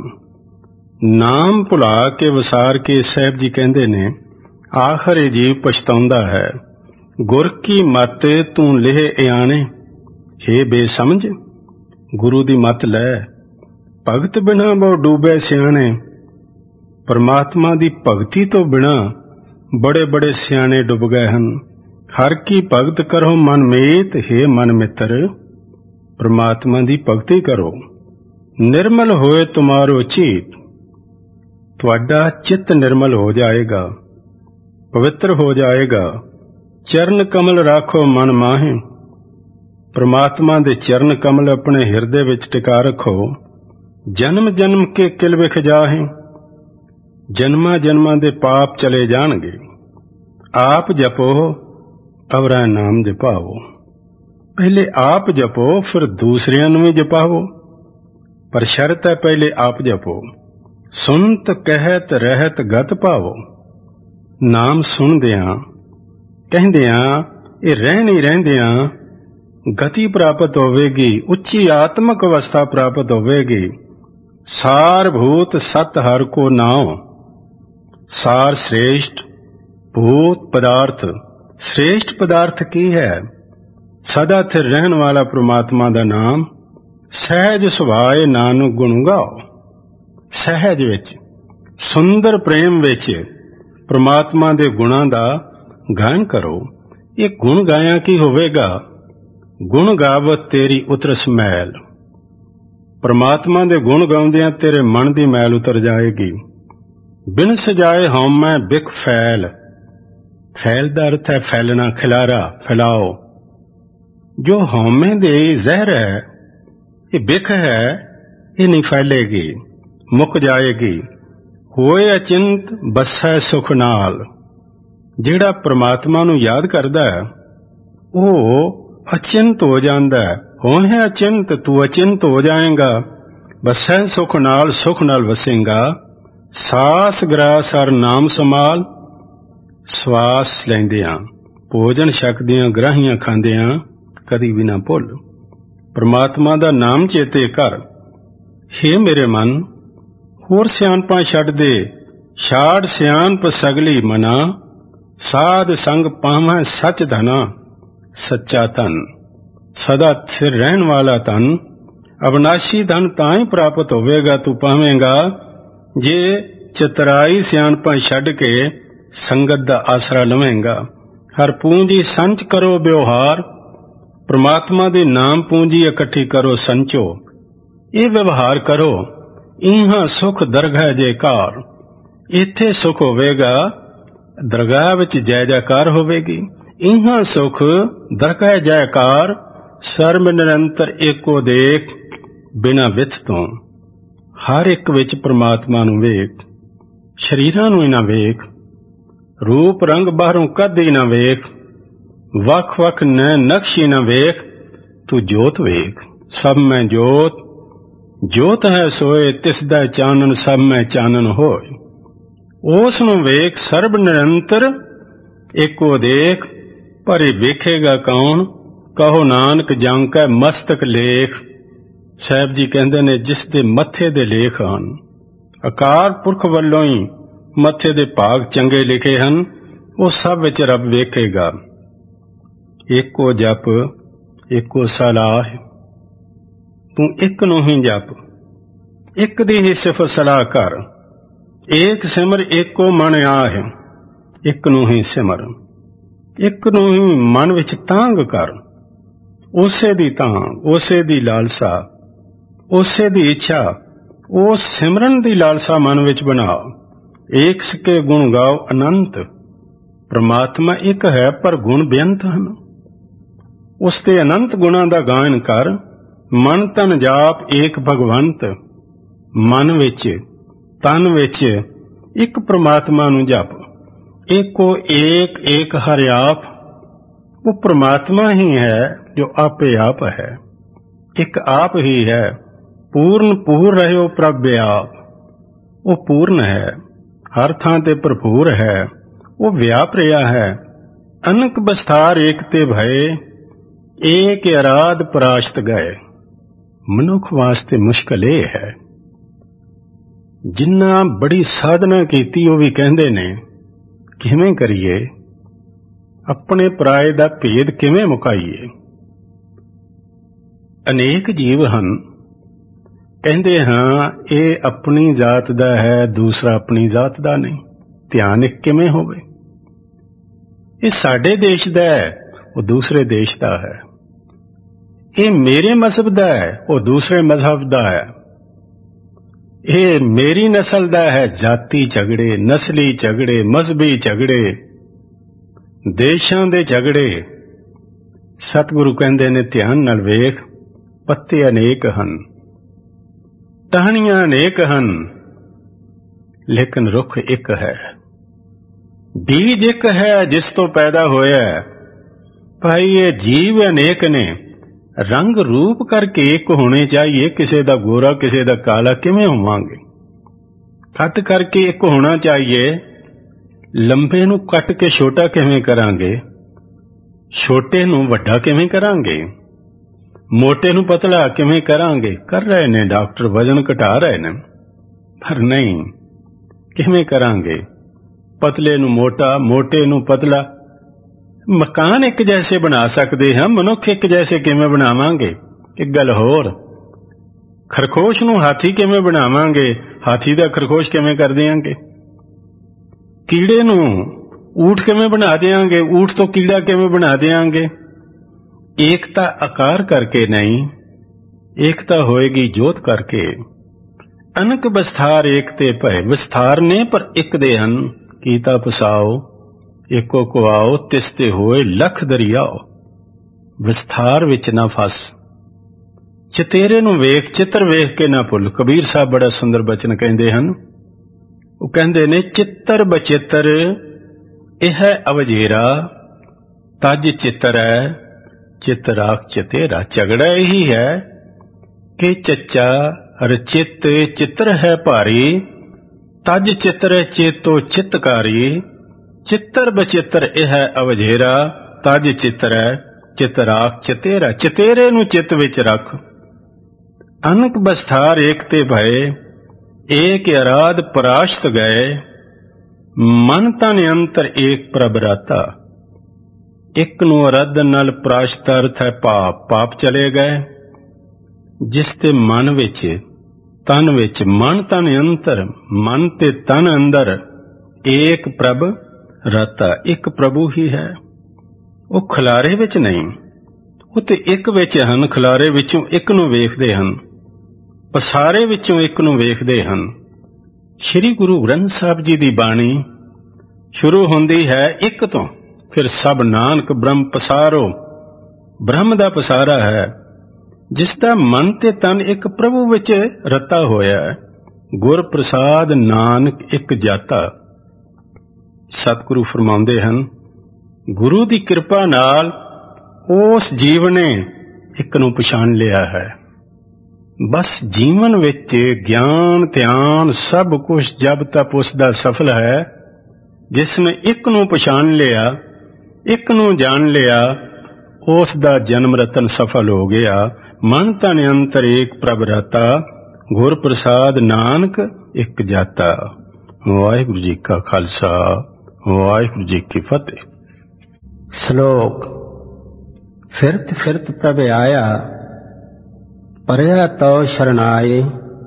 Speaker 1: ਨਾਮ ਭੁਲਾ ਕੇ ਵਿਸਾਰ ਕੇ ਸਾਹਿਬ ਜੀ ਕਹਿੰਦੇ ਨੇ ਆਖਰ ਇਹ ਜੀਵ ਪਛਤਾਉਂਦਾ ਹੈ। ਗੁਰ ਕੀ ਮਤ ਤੂੰ ਲਿਹ ਇਆਣੇ, ਹੇ ਬੇਸਮਝ ਗੁਰੂ ਦੀ ਮਤ ਲੈ। ਭਗਤ ਬਿਨਾਂ ਬਹੁ ਡੂਬੇ ਸਿਆਣੇ, ਪਰਮਾਤਮਾ ਦੀ ਭਗਤੀ ਤੋਂ ਬਿਨਾਂ ਬੜੇ ਬੜੇ ਸਿਆਣੇ ਡੁੱਬ ਗਏ ਹਨ। ਹਰ ਕੀ ਭਗਤ ਕਰੋ ਮਨ ਮੀਤ, ਹੇ ਮਨ ਮਿੱਤਰ ਪਰਮਾਤਮਾ ਦੀ ਭਗਤੀ ਕਰੋ। ਨਿਰਮਲ ਹੋਏ ਤੁਮਾਰੋ ਚੀਤ, ਤੁਹਾਡਾ ਚਿੱਤ ਨਿਰਮਲ ਹੋ ਜਾਏਗਾ, ਪਵਿੱਤਰ ਹੋ ਜਾਏਗਾ। ਚਰਨ ਕਮਲ ਰਾਖੋ ਮਨ ਮਾਹੇ, ਪਰਮਾਤਮਾ ਦੇ ਚਰਨ ਕਮਲ ਆਪਣੇ ਹਿਰਦੇ ਵਿੱਚ ਟਿਕਾ ਰੱਖੋ। ਜਨਮ ਜਨਮ ਕੇ ਕਿਲ ਵਿਖ ਜਾਹੇ, ਜਨਮਾਂ ਜਨਮਾਂ ਦੇ ਪਾਪ ਚਲੇ ਜਾਣਗੇ। ਆਪ ਜਪੋ ਅਵਰਾ ਨਾਮ ਜਪਾਵੋ, ਪਹਿਲੇ ਆਪ ਜਪੋ ਫਿਰ ਦੂਸਰਿਆਂ ਨੂੰ ਵੀ ਜਪਾਵੋ, ਪਰ ਸ਼ਰਤ ਹੈ ਪਹਿਲੇ ਆਪ ਜਪੋ। ਸੁਣਤ ਕਹਿਤ ਰਹਿਤ ਗਤ ਪਾਵੋ, ਨਾਮ ਸੁਣਦਿਆਂ ਕਹਿੰਦਿਆਂ ਇਹ ਰਹਿਣ ਹੀ ਰਹਿੰਦਿਆਂ ਗਤੀ ਪ੍ਰਾਪਤ ਹੋਵੇਗੀ, ਉੱਚੀ ਆਤਮਕ ਅਵਸਥਾ ਪ੍ਰਾਪਤ ਹੋਵੇਗੀ। ਸਾਰ ਭੂਤ ਸਤ ਹਰ ਕੋ ਨਾਉ, ਸਾਰ ਸ੍ਰੇਸ਼ਟ ਭੂਤ ਪਦਾਰਥ, ਸ੍ਰੇਸ਼ਟ ਪਦਾਰਥ ਕੀ ਹੈ? ਸਦਾ ਸਥਿਰ ਰਹਿਣ ਵਾਲਾ ਪ੍ਰਮਾਤਮਾ ਦਾ ਨਾਮ। ਸਹਿਜ ਸੁਭਾਏ ਨਾਨਕ ਗੁਣ ਗਾਓ, ਸਹਿਜ ਵਿੱਚ ਸੁੰਦਰ ਪ੍ਰੇਮ ਵਿੱਚ ਪ੍ਰਮਾਤਮਾ ਦੇ ਗੁਣਾਂ ਦਾ ਗਾਇਨ ਕਰੋ। ਇਹ ਗੁਣ ਗਾਇਆ ਕੀ ਹੋਵੇਗਾ? ਗੁਣ ਗਾਵਤ ਤੇਰੀ ਉਤਰਸ ਮੈਲ, ਪ੍ਰਮਾਤਮਾ ਦੇ ਗੁਣ ਗਾਉਂਦਿਆਂ ਤੇਰੇ ਮਨ ਦੀ ਮੈਲ ਉਤਰ ਜਾਏਗੀ। ਬਿਨ ਸਜਾਏ ਹਉਮੈ ਬਿਖ ਫੈਲ, ਫੈਲ ਦਾ ਅਰਥ ਹੈ ਫੈਲਣਾ, ਖਿਲਾਰਾ, ਫੈਲਾਓ। ਜੋ ਹਉਮੈ ਦੇ ਜ਼ਹਿਰ ਹੈ, ਇਹ ਬਿਖ ਹੈ, ਇਹ ਨਹੀਂ ਫੈਲੇਗੀ, ਮੁੱਕ ਜਾਏਗੀ। ਹੋਏ ਅਚਿੰਤ ਬਸੈ ਸੁਖ ਨਾਲ, ਜਿਹੜਾ ਪ੍ਰਮਾਤਮਾ ਨੂੰ ਯਾਦ ਕਰਦਾ ਹੈ ਉਹ ਅਚਿੰਤ ਹੋ ਜਾਂਦਾ ਹੈ। ਹੁਣ ਹੈ ਅਚਿੰਤ, ਤੂੰ ਅਚਿੰਤ ਹੋ ਜਾਏਗਾ। ਬਸੈ ਸੁਖ ਨਾਲ, ਸੁਖ ਨਾਲ ਵਸੇਗਾ। ਸਾਸ ਗ੍ਰਾਸ ਹਰ ਨਾਮ ਸੰਭਾਲ, ਸਵਾਸ ਲੈਂਦਿਆਂ ਭੋਜਨ ਛਕਦਿਆਂ ਗ੍ਰਾਹੀਆਂ ਖਾਂਦਿਆਂ ਕਦੀ ਵੀ ਨਾ ਭੁੱਲ ਪ੍ਰਮਾਤਮਾ ਦਾ ਨਾਮ ਚੇਤੇ ਕਰ। ਹੇ ਮੇਰੇ ਮਨ ਹੋਰ ਸਿਆਣਪਾਂ ਛੱਡ ਦੇ, ਛਾੜ ਸਿਆਣਪ ਸਗਲੀ ਮਨਾ। ਸਾਧ ਸੰਗ ਪਾਵਾਂ ਸੱਚ ਧਨਾ, ਸੱਚਾ ਧਨ ਸਦਾ ਸਥਿਰ ਰਹਿਣ ਵਾਲਾ ਧਨ। ਅਵਨਾਸ਼ੀ ਧਨ ਤਾਂ ਹੀ ਪ੍ਰਾਪਤ ਹੋਵੇਗਾ, ਤੂੰ ਪਾਵੇਂਗਾ ਜੇ ਚਤਰਾਈ ਸਿਆਣਪਾਂ ਛੱਡ ਕੇ ਸੰਗਤ ਦਾ ਆਸਰਾ ਲਵੇਂਗਾ। ਹਰ ਪੂੰਜੀ ਸੰਚ ਕਰੋ ਵਿਵਹਾਰ, ਪ੍ਰਮਾਤਮਾ ਦੇ ਨਾਮ ਪੂੰਜੀ ਇਕੱਠੀ ਕਰੋ ਸੰਚੋ। ਇਹ ਵਿਵਹਾਰ ਕਰੋ। ਇਹਾਂ ਸੁਖ ਦਰਗਾਹ ਜੈਕਾਰ, ਇੱਥੇ ਸੁਖ ਹੋਵੇਗਾ, ਦਰਗਾਹ ਵਿੱਚ ਜੈ ਜੈਕਾਰ ਹੋਵੇਗੀ। ਇਹਾਂ ਸੁਖ ਦਰਗਾਹ ਜੈਕਾਰ, ਸਰਬ ਨਿਰੰਤਰ ਏਕੋ ਦੇਖ ਬਿਨਾਂ ਵਿਥ ਤੋਂ। ਹਰ ਇੱਕ ਵਿੱਚ ਪ੍ਰਮਾਤਮਾ ਨੂੰ ਵੇਖ, ਸਰੀਰਾਂ ਨੂੰ ਹੀ ਨਾ ਵੇਖ, ਰੂਪ ਰੰਗ ਬਾਹਰੋਂ ਕਦ ਹੀ ਨਾ ਵੇਖ, ਵੱਖ ਵੱਖ ਨੈ ਨਕਸ਼ ਹੀ ਨਾ ਵੇਖ, ਤੂੰ ਜੋਤ ਵੇਖ। ਸਭ ਮੈਂ ਜੋਤ, ਜੋਤ ਹੈ ਸੋਏ ਤਿਸ ਦਾ ਚਾਨਣ, ਸਭ ਮੈਂ ਚਾਨਣ ਹੋਏ। ਉਸ ਨੂੰ ਵੇਖ, ਸਰਬ ਨਿਰੰਤਰ ਏਕੋ ਦੇਖ, ਪਰ ਇਹ ਵੇਖੇਗਾ ਕੌਣ? ਕਹੋ ਨਾਨਕ ਜੰ ਕੈ ਮਸਤਕ ਲੇਖ। ਸਾਹਿਬ ਜੀ ਕਹਿੰਦੇ ਨੇ ਜਿਸ ਦੇ ਮੱਥੇ ਦੇ ਲੇਖ ਹਨ, ਅਕਾਲ ਪੁਰਖ ਵੱਲੋਂ ਹੀ ਮੱਥੇ ਦੇ ਭਾਗ ਚੰਗੇ ਲਿਖੇ ਹਨ, ਉਹ ਸਭ ਵਿੱਚ ਰੱਬ ਵੇਖੇਗਾ। ਏਕੋ ਜਪ ਏਕੋ ਸਲਾਹ, ਤੂੰ ਇੱਕ ਨੂੰ ਹੀ ਜਪ, ਇੱਕ ਦੀ ਹੀ ਸਿਫਤ ਸਲਾਹ ਕਰ। ਏਕ ਸਿਮਰ ਏਕੋ ਮਨ ਆਹ, ਇੱਕ ਨੂੰ ਹੀ ਸਿਮਰ, ਇੱਕ ਨੂੰ ਹੀ ਮਨ ਵਿੱਚ ਤਾਂਗ ਕਰ। ਉਸੇ ਦੀ ਤਾਂਗ, ਉਸੇ ਦੀ ਲਾਲਸਾ, ਉਸੇ ਦੀ ਇੱਛਾ, ਉਸ ਸਿਮਰਨ ਦੀ ਲਾਲਸਾ ਮਨ ਵਿੱਚ ਬਣਾ। ਏਕ ਸਕੇ ਗੁਣ ਗਾਓ ਅਨੰਤ। ਪ੍ਰਮਾਤਮਾ ਇੱਕ ਹੈ ਪਰ ਗੁਣ ਬੇਅੰਤ ਹਨ। ਉਸ ਦੇ ਅਨੰਤ ਗੁਣਾਂ ਦਾ ਗਾਇਨ ਕਰ। ਮਨ ਤਨ ਜਾਪ ਏਕ ਭਗਵੰਤ। ਮਨ ਵਿੱਚ ਤਨ ਵਿੱਚ ਇੱਕ ਪ੍ਰਮਾਤਮਾ ਨੂੰ ਜਪ। ਏਕੋ ਏਕ ਏਕ ਹਰਿ ਆਪ। ਉਹ ਪ੍ਰਮਾਤਮਾ ਹੀ ਹੈ ਜੋ ਆਪੇ ਆਪ ਹੈ। ਇੱਕ ਆਪ ਹੀ ਹੈ। ਪੂਰਨ ਪੂਰ ਰਹਿਓ ਪ੍ਰਭ ਆਪ। ਉਹ ਪੂਰਨ ਹੈ, ਹਰ ਥਾਂ ਤੇ ਭਰਪੂਰ ਹੈ। ਉਹ ਵਿਆਪ ਰਿਹਾ ਹੈ। ਅਨਕ ਬਸਥਾਰ ਏਕ ਤੇ ਭਏ। ਏਕ ਅਰਾਧ ਪਰਾਸ਼ਤ ਗਏ। ਮਨੁੱਖ ਵਾਸਤੇ ਮੁਸ਼ਕਲ ਇਹ ਹੈ, ਜਿਨ੍ਹਾਂ ਬੜੀ ਸਾਧਨਾ ਕੀਤੀ ਉਹ ਵੀ ਕਹਿੰਦੇ ਨੇ ਕਿਵੇਂ ਕਰੀਏ, ਆਪਣੇ ਪਰਾਏ ਦਾ ਭੇਦ ਕਿਵੇਂ ਮੁਕਾਈਏ। ਅਨੇਕ ਜੀਵ ਹਨ, ਕਹਿੰਦੇ ਹਾਂ ਇਹ ਆਪਣੀ ਜਾਤ ਦਾ ਹੈ, ਦੂਸਰਾ ਆਪਣੀ ਜਾਤ ਦਾ ਨਹੀਂ। ਧਿਆਨ ਇੱਕ ਕਿਵੇਂ ਹੋਵੇ? ਇਹ ਸਾਡੇ ਦੇਸ਼ ਦਾ ਹੈ, ਉਹ ਦੂਸਰੇ ਦੇਸ਼ ਦਾ ਹੈ। ਇਹ ਮੇਰੇ ਮਜ਼ਹਬ ਦਾ ਹੈ, ਉਹ ਦੂਸਰੇ ਮਜ਼ਹਬ ਦਾ ਹੈ। ਇਹ ਮੇਰੀ ਨਸਲ ਦਾ ਹੈ। ਜਾਤੀ ਝਗੜੇ, ਨਸਲੀ ਝਗੜੇ, ਮਜ਼ਹਬੀ ਝਗੜੇ, ਦੇਸ਼ਾਂ ਦੇ ਝਗੜੇ। ਸਤਿਗੁਰੂ ਕਹਿੰਦੇ ਨੇ ਧਿਆਨ ਨਾਲ ਵੇਖ, ਪੱਤੇ ਅਨੇਕ ਹਨ, ਟਹਿਣੀਆਂ ਅਨੇਕ ਹਨ, ਲੇਕਿਨ ਰੁੱਖ ਇੱਕ ਹੈ। ਬੀਜ ਇੱਕ ਹੈ ਜਿਸ ਤੋਂ ਪੈਦਾ ਹੋਇਆ। ਭਾਈ ਇਹ ਜੀਵ ਅਨੇਕ ਨੇ, ਰੰਗ ਰੂਪ ਕਰਕੇ ਇੱਕ ਹੋਣੇ ਚਾਹੀਏ। ਕਿਸੇ ਦਾ ਗੋਰਾ, ਕਿਸੇ ਦਾ ਕਾਲਾ ਕਿਵੇਂ ਹੋਵਾਂਗੇ? ਕੱਦ ਕਰਕੇ ਇੱਕ ਹੋਣਾ ਚਾਹੀਏ। ਲੰਬੇ ਨੂੰ ਕੱਟ ਕੇ ਛੋਟਾ ਕਿਵੇਂ ਕਰਾਂਗੇ? ਛੋਟੇ ਨੂੰ ਵੱਡਾ ਕਿਵੇਂ ਕਰਾਂਗੇ? ਮੋਟੇ ਨੂੰ ਪਤਲਾ ਕਿਵੇਂ ਕਰਾਂਗੇ? ਕਰ ਰਹੇ ਨੇ ਡਾਕਟਰ, ਵਜ਼ਨ ਘਟਾ ਰਹੇ ਨੇ, ਪਰ ਨਹੀਂ, ਕਿਵੇਂ ਕਰਾਂਗੇ? ਪਤਲੇ ਨੂੰ ਮੋਟਾ, ਮੋਟੇ ਨੂੰ ਪਤਲਾ। ਮਕਾਨ ਇੱਕ ਜੈਸੇ ਬਣਾ ਸਕਦੇ ਹਾਂ, ਮਨੁੱਖ ਇੱਕ ਜੈਸੇ ਕਿਵੇਂ ਬਣਾਵਾਂਗੇ? ਇੱਕ ਗੱਲ ਹੋਰ, ਖਰਗੋਸ਼ ਨੂੰ ਹਾਥੀ ਕਿਵੇਂ ਬਣਾਵਾਂਗੇ? ਹਾਥੀ ਦਾ ਖਰਗੋਸ਼ ਕਿਵੇਂ ਕਰ ਦਿਆਂਗੇ? ਕੀੜੇ ਨੂੰ ਊਠ ਕਿਵੇਂ ਬਣਾ ਦਿਆਂਗੇ? ਊਠ ਤੋਂ ਕੀੜਾ ਕਿਵੇਂ ਬਣਾ ਦਿਆਂਗੇ? ਏਕਤਾ ਆਕਾਰ ਕਰਕੇ ਨਹੀਂ, ਏਕਤਾ ਹੋਏਗੀ ਜੋਤ ਕਰਕੇ। ਅਨਕ ਵਿਸਥਾਰ ਏਕ ਤੇ ਭਏ। ਵਿਸਥਾਰ ਨੇ ਪਰ ਇੱਕ ਦੇ ਹਨ। ਕੀਤਾ ਪਸਾਓ ਏਕੋ ਕੁਆਓ, ਤਿਸ ਤੇ ਹੋਏ ਲੱਖ ਦਰਿਆਓ। ਵਿਸਥਾਰ ਵਿੱਚ ਨਾ ਫਸ। ਚਤੇਰੇ ਨੂੰ ਵੇਖ, ਚਿੱਤਰ ਵੇਖ ਕੇ ਨਾ ਭੁੱਲ। ਕਬੀਰ ਸਾਹਿਬ ਬੜਾ ਸੁੰਦਰ ਬਚਨ ਕਹਿੰਦੇ ਹਨ। ਉਹ ਕਹਿੰਦੇ ਨੇ, ਚਿੱਤਰ ਬਚਿੱਤਰ ਇਹ ਹੈ ਅਵਜੇਰਾ। ਤਜ ਚਿੱਤਰ ਹੈ ਚਿਤਰਾਖ ਚਤੇਰਾ। ਝਗੜਾ ਇਹੀ ਹੈ ਕਿ ਚੱਚਾ ਰਚਿਤ ਚਿੱਤਰ ਹੈ ਭਾਰੀ। ਤਜ ਚਿੱਤਰ ਚੇਤੋ ਚਿਤਕਾਰੀ। ਚਿੱਤਰ ਬਚਿੱਤਰ ਇਹ ਹੈ ਅਵਜੇਰਾ। ਤਜ ਚਿੱਤਰ ਹੈ ਚਿਤਰਾਖ ਚਤੇਰਾ। ਚਤੇਰੇ ਨੂੰ ਚਿੱਤ ਵਿੱਚ ਰੱਖ। ਅਨਕ ਬਸਥਾਰ ਏਕ ਤੇ ਭਏ। ਏਕ ਅਰਾਧ ਪਰਾਸ਼ਤ ਗਏ। ਮਨ ਤਨ ਅੰਤਰ ਏਕ ਪ੍ਰਭ ਰਾਤਾ। ਇੱਕ ਨੂੰ ਅਰਾਧਨ ਨਾਲ ਪਰਾਸ਼ਤ ਅਰਥ ਹੈ ਪਾਪ। ਪਾਪ ਚਲੇ ਗਏ। ਜਿਸ ਤੇ ਮਨ ਵਿੱਚ, ਤਨ ਵਿੱਚ, ਮਨ ਤਨ ਅੰਤਰ, ਮਨ ਤੇ ਤਨ ਅੰਦਰ ਏਕ ਪ੍ਰਭ ਰਾਤਾ। ਇੱਕ ਪ੍ਰਭੂ ਹੀ ਹੈ। ਉਹ ਖਿਲਾਰੇ ਵਿੱਚ ਨਹੀਂ, ਉਹ ਤੇ ਇੱਕ ਵਿੱਚ ਹਨ। ਖਿਲਾਰੇ ਵਿੱਚੋਂ ਇੱਕ ਨੂੰ ਵੇਖਦੇ ਹਨ, ਪਸਾਰੇ ਵਿੱਚੋਂ ਇੱਕ ਨੂੰ ਵੇਖਦੇ ਹਨ। ਸ੍ਰੀ ਗੁਰੂ ਗ੍ਰੰਥ ਸਾਹਿਬ ਜੀ ਦੀ ਬਾਣੀ ਸ਼ੁਰੂ ਹੁੰਦੀ ਹੈ ਇੱਕ ਤੋਂ, ਫਿਰ ਸਭ ਨਾਨਕ ਬ੍ਰਹਮ ਪਸਾਰੋ। ਬ੍ਰਹਮ ਦਾ ਪਸਾਰਾ ਹੈ, ਜਿਸ ਦਾ ਮਨ ਤੇ ਤਨ ਇੱਕ ਪ੍ਰਭੂ ਵਿੱਚ ਰਤਾ ਹੋਇਆ ਹੈ। ਗੁਰ ਪ੍ਰਸਾਦ ਨਾਨਕ ਇੱਕ ਜਾਤਾ। ਸਤਿਗੁਰੂ ਫਰਮਾਉਂਦੇ ਹਨ, ਗੁਰੂ ਦੀ ਕਿਰਪਾ ਨਾਲ ਉਸ ਜੀਵ ਨੇ ਇੱਕ ਨੂੰ ਪਛਾਣ ਲਿਆ ਹੈ। ਬਸ ਜੀਵਨ ਵਿੱਚ ਗਿਆਨ, ਧਿਆਨ, ਸਭ ਕੁਝ ਜਬ ਤੱਕ ਉਸ ਦਾ ਸਫਲ ਹੈ। ਜਿਸ ਨੇ ਇੱਕ ਨੂੰ ਪਛਾਣ ਲਿਆ, ਇੱਕ ਨੂੰ ਜਾਣ ਲਿਆ, ਉਸ ਦਾ ਜਨਮ ਰਤਨ ਸਫਲ ਹੋ ਗਿਆ। ਮਨ ਤਨ ਅੰਤਰ ਏਕ ਪ੍ਰਭ ਰਾਤਾ। ਗੁਰ ਪ੍ਰਸਾਦ ਨਾਨਕ ਇੱਕ ਜਾਤਾ। ਵਾਹਿਗੁਰੂ ਜੀ ਕਾ ਖਾਲਸਾ, ਵਾਹਿਗੁਰੂ ਜੀ ਕੀ ਫਤਿਹ।
Speaker 2: ਸ਼ਲੋਕ। ਫਿਰਤ ਫਿਰਤ ਪ੍ਰਭ ਆਇਆ, ਪਰਿਆ ਤਉ ਸ਼ਰਨਾਏ।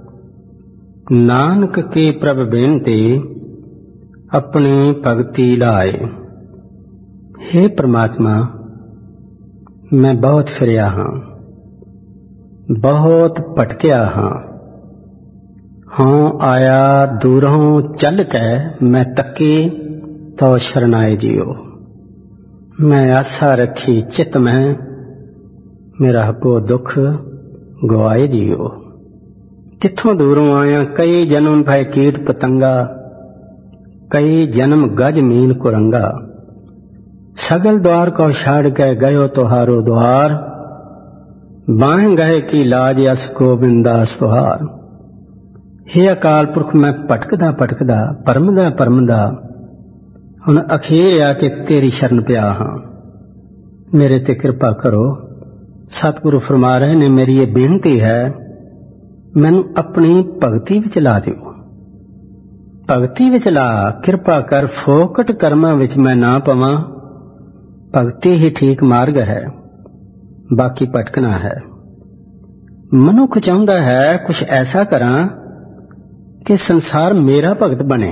Speaker 2: ਨਾਨਕ ਕੀ ਪ੍ਰਭ ਬੇਨਤੀ, ਆਪਣੀ ਭਗਤੀ ਲਾਏ। हे ਪ੍ਰਮਾਤਮਾ, ਮੈਂ ਬਹੁਤ ਫਿਰਿਆ ਹਾਂ, ਬਹੁਤ ਭਟਕਿਆ ਹਾਂ। हों आया दूरों चल कै मैं तके तो शरणाए जियो। मैं आशा रखी चित में मेरा हपो दुख गवाए जियो। कित्थों दूरों आया कई जन्म भय कीट पतंगा, कई जन्म गज मीन कुरंगा। सगल द्वार को छाड़ के गयो तुहारो द्वार, बाह गए की लाज अस गोबिंदास तुहार। हे अकाल पुरख मैं भटकदा भटकदा परमदा परमदा हुण अखीर आके तेरी शरण पिया हाँ। मेरे ते कृपा करो। सतगुरु फरमा रहे ने मेरी ये बेनती है, मैनू अपनी भगती विच ला दिओ। भगती विच ला, कृपा कर फोकट कर्मां विच मैं ना पवां। भगती ही ठीक मार्ग है, बाकी भटकना है। मनुख चाहुंदा है कुछ ऐसा करां कि संसार मेरा भगत बने,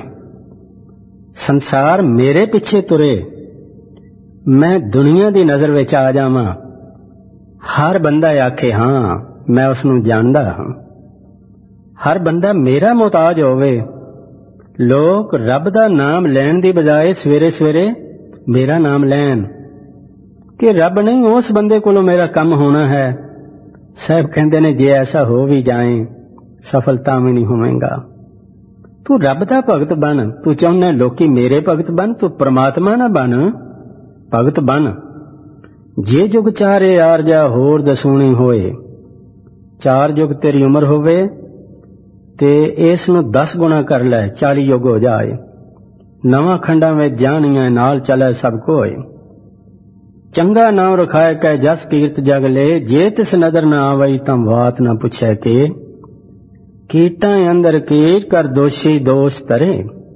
Speaker 2: संसार मेरे पिछे तुरे, मैं दुनिया दी नजर विच आ जावां। हर बंदा आखे हाँ मैं उसनूं जानदा हाँ। हर बंदा मेरा मुहताज होवे। लोग रब दा नाम लैण दी बजाए सवेरे सवेरे मेरा नाम लैण कि रब नहीं उस बंदे कोलों मेरा कम होना है। साहब कहंदे ने जे ऐसा हो भी जाए सफलता में नहीं होवेगा। तू रब दा भगत बन। तू चाहुंदा लोकी मेरे भगत बन, तू परमात्मा ना बन, भगत बन। जे जुग चारे आरजा होर दसूणी होए, चार जुग तेरी उम्र होवे ते इस नूं दस गुणा कर लै, चाली युग हो जाए। नवां खंडां विच जाणियां नाल चलै सब कोय। चंगा नाम रखाए कै जस कीर्त जग ले, जे तिस नदर न आवई तां वात न पुछै के। कीटां अंदर कीट कर दोषी दोष तरे।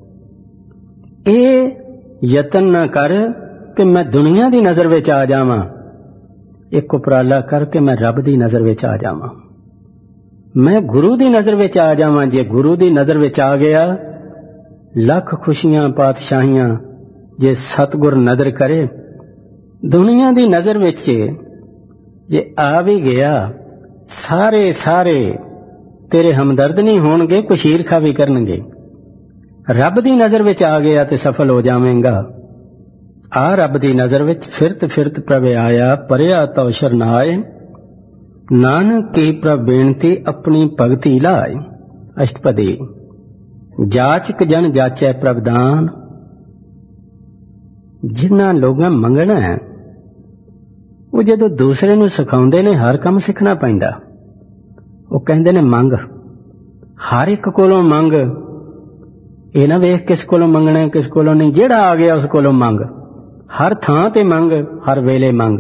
Speaker 2: ए यतन न कर कि मैं दुनिया दी नजर विच आ जावां, एक उपराला कर कि मैं रब दी नजर विच आ जावां, मैं गुरु दी नजर विच आ जावां। जे गुरु दी नजर विच आ गया लख खुशियां पातशाहियां जे सतगुर नजर करे। दुनिया दी नजर विच जे आ भी गया सारे सारे तेरे हमदर्द नहीं होणगे, कुछ ईरखा भी करनगे। रब दी नजर विच आ गया ते सफल हो जावेंगा। आ रब दी नजर विच फिरत फिरत प्रभ आया, परया तो शरनाए। नानक की प्रभ बेनती अपनी भगती लाए। अष्टपदी जाचक जन जाचै प्रभदान। जिन्हां लोगां मंगना है वो जदों दूसरे नूं सिखाउंदे ने हर काम सीखना पैंदा। वो कहंदे ने मंग, हर एक कोलों मंग। ये ना वेख किस कोलों मंगना किस कोलों नहीं, जेड़ा आ गया उस कोलों मंग। हर थां ते मंग, हर वेले मंग।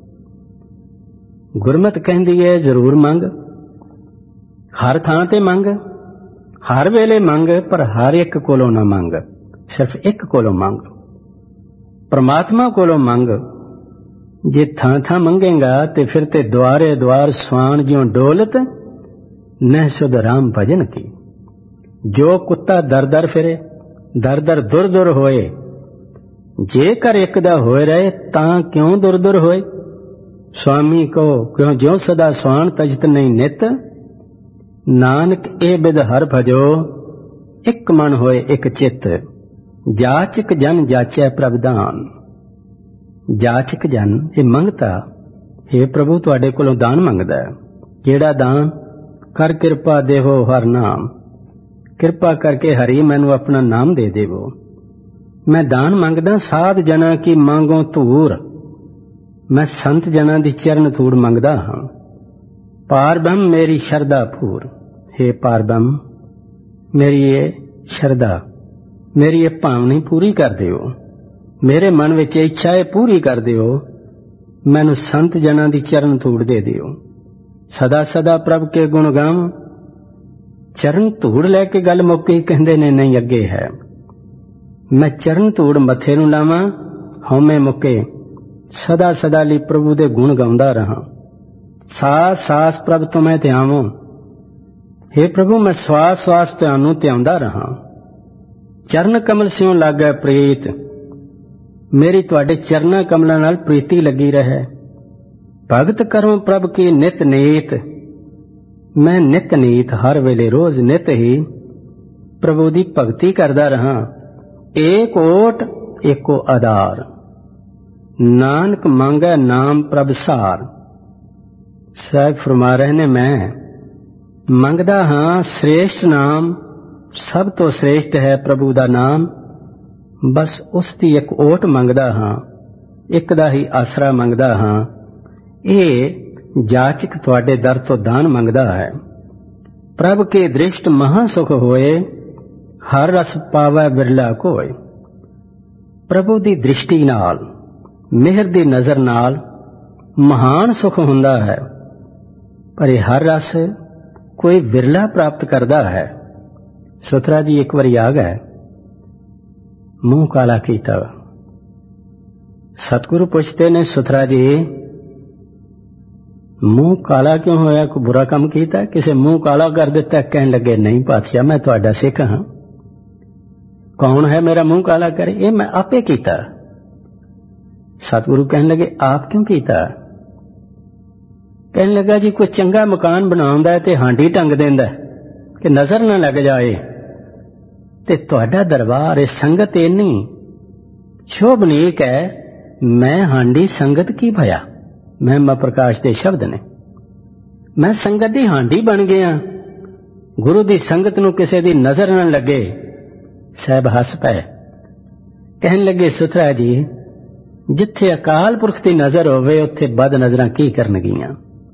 Speaker 2: गुरमत कहंदी है जरूर मंग, हर थां ते मंग, हर वेले मंग, पर हर एक कोलों ना मंग, सिर्फ एक कोलों मंग, परमात्मा कोलों मंग। जे थां थां मंगेगा ते फिर ते द्वारे द्वार स्वान ज्यों डोलत, न सुध राम भजन की। जो कुत्ता दर दर फिरे, दर दर दुर दुर होए, जेकर एक दा होए रहे तां क्यों दुर दुर होए। स्वामी को क्यों ज्यों सदा स्वान तजत नहीं नित। नानक ए बिद हर भजो, एक मन होए एक चित। जाचक जन जाचै प्रभदान। जाचक जन ये मंगता, हे प्रभु तुहाडे कोलों दान मंगदा है। केड़ा दान? कर कृपा देवो हर नाम। कृपा करके हरि मैनू अपना नाम दे देवो। मैं दान मंगदा साध जना की मांगो धूर। मैं संत जना दी चरण धूड़ मंगदा हाँ। पार ब्रह्म मेरी शरदा पूर। हे पार ब्रह्म मेरी ये शरदा, मेरी ये भावनी पूरी कर दिओ। मेरे मन विच इच्छा है पूरी कर दिओ। मैनू संत जना दी चरण धूड़ दे दिओ। सदा सदा प्रभ के गुण गाव। चरण धूड़ लैके गल मुक्की, कहंदे ने नहीं अगे है। मैं चरण धूड़ मथे नूं लावां, हौमे मुके सदा सदा ली प्रभु दे गुण गाउंदा रहां। सास सास प्रभ तो मैं ध्यावों। हे प्रभु मैं श्वास श्वास तुहानू ध्याउंदा रहां। चरण कमल सियों लागै प्रीत। मेरी तुहाडे चरना कमलों नाल प्रीति लगी रहे। भगत करो प्रभ की नित नीत। मैं नित नीत हर वेले रोज नित ही प्रभु दी भगती करदा रहा। एक ओट एको आधार, नानक मांगे नाम प्रभ सार। साहिब फरमा रहे ने मैं मंगदा हाँ श्रेष्ठ नाम, सब तो श्रेष्ठ है प्रभु दा नाम। बस उसकी एक ओट मंगदा हाँ, एक दा ही आसरा मंगदा हाँ। ये जाचक तुहाडे दर तो दान मंगदा है। प्रभ के दृष्ट महा सुख होए, हर रस पावै बिरला कोय। प्रभु दी दृष्टि नाल, मेहर दी नजर नाल महान सुख हुंदा है, पर यह हर रस कोई बिरला प्राप्त करदा है। सुथरा जी एक बारी आ गए, मुंह काला कीता। सतगुरु पूछते ने सुथरा जी मुंह काला क्यों होया, कोई बुरा काम कीता? किसे मुंह काला कर दिता? कहने लगे नहीं पातशाह, मैं तुहाडा सिख हाँ। कौन है मेरा मुंह काला करे? ये मैं आपे कीता। सतगुरु कहने लगे आप क्यों कीता? कहने लगा जी कोई चंगा मकान बनाउंदा है ते हांडी टंग देंदा कि नजर ना लग जाए, ते तुहाडा दरबार इह संगत इन्नी शोभनीक है, मैं हांडी संगत की भया। महिमा प्रकाश दे शब्द ने, मैं संगत दी हांडी बन गया। गुरु दी संगत नूं किसे दी नजर ना लगे। साहब हस पे कहन लगे सुथरा जी जिथे अकाल पुरख दी नजर होवे उत्थे बद नजरां की करनगियां।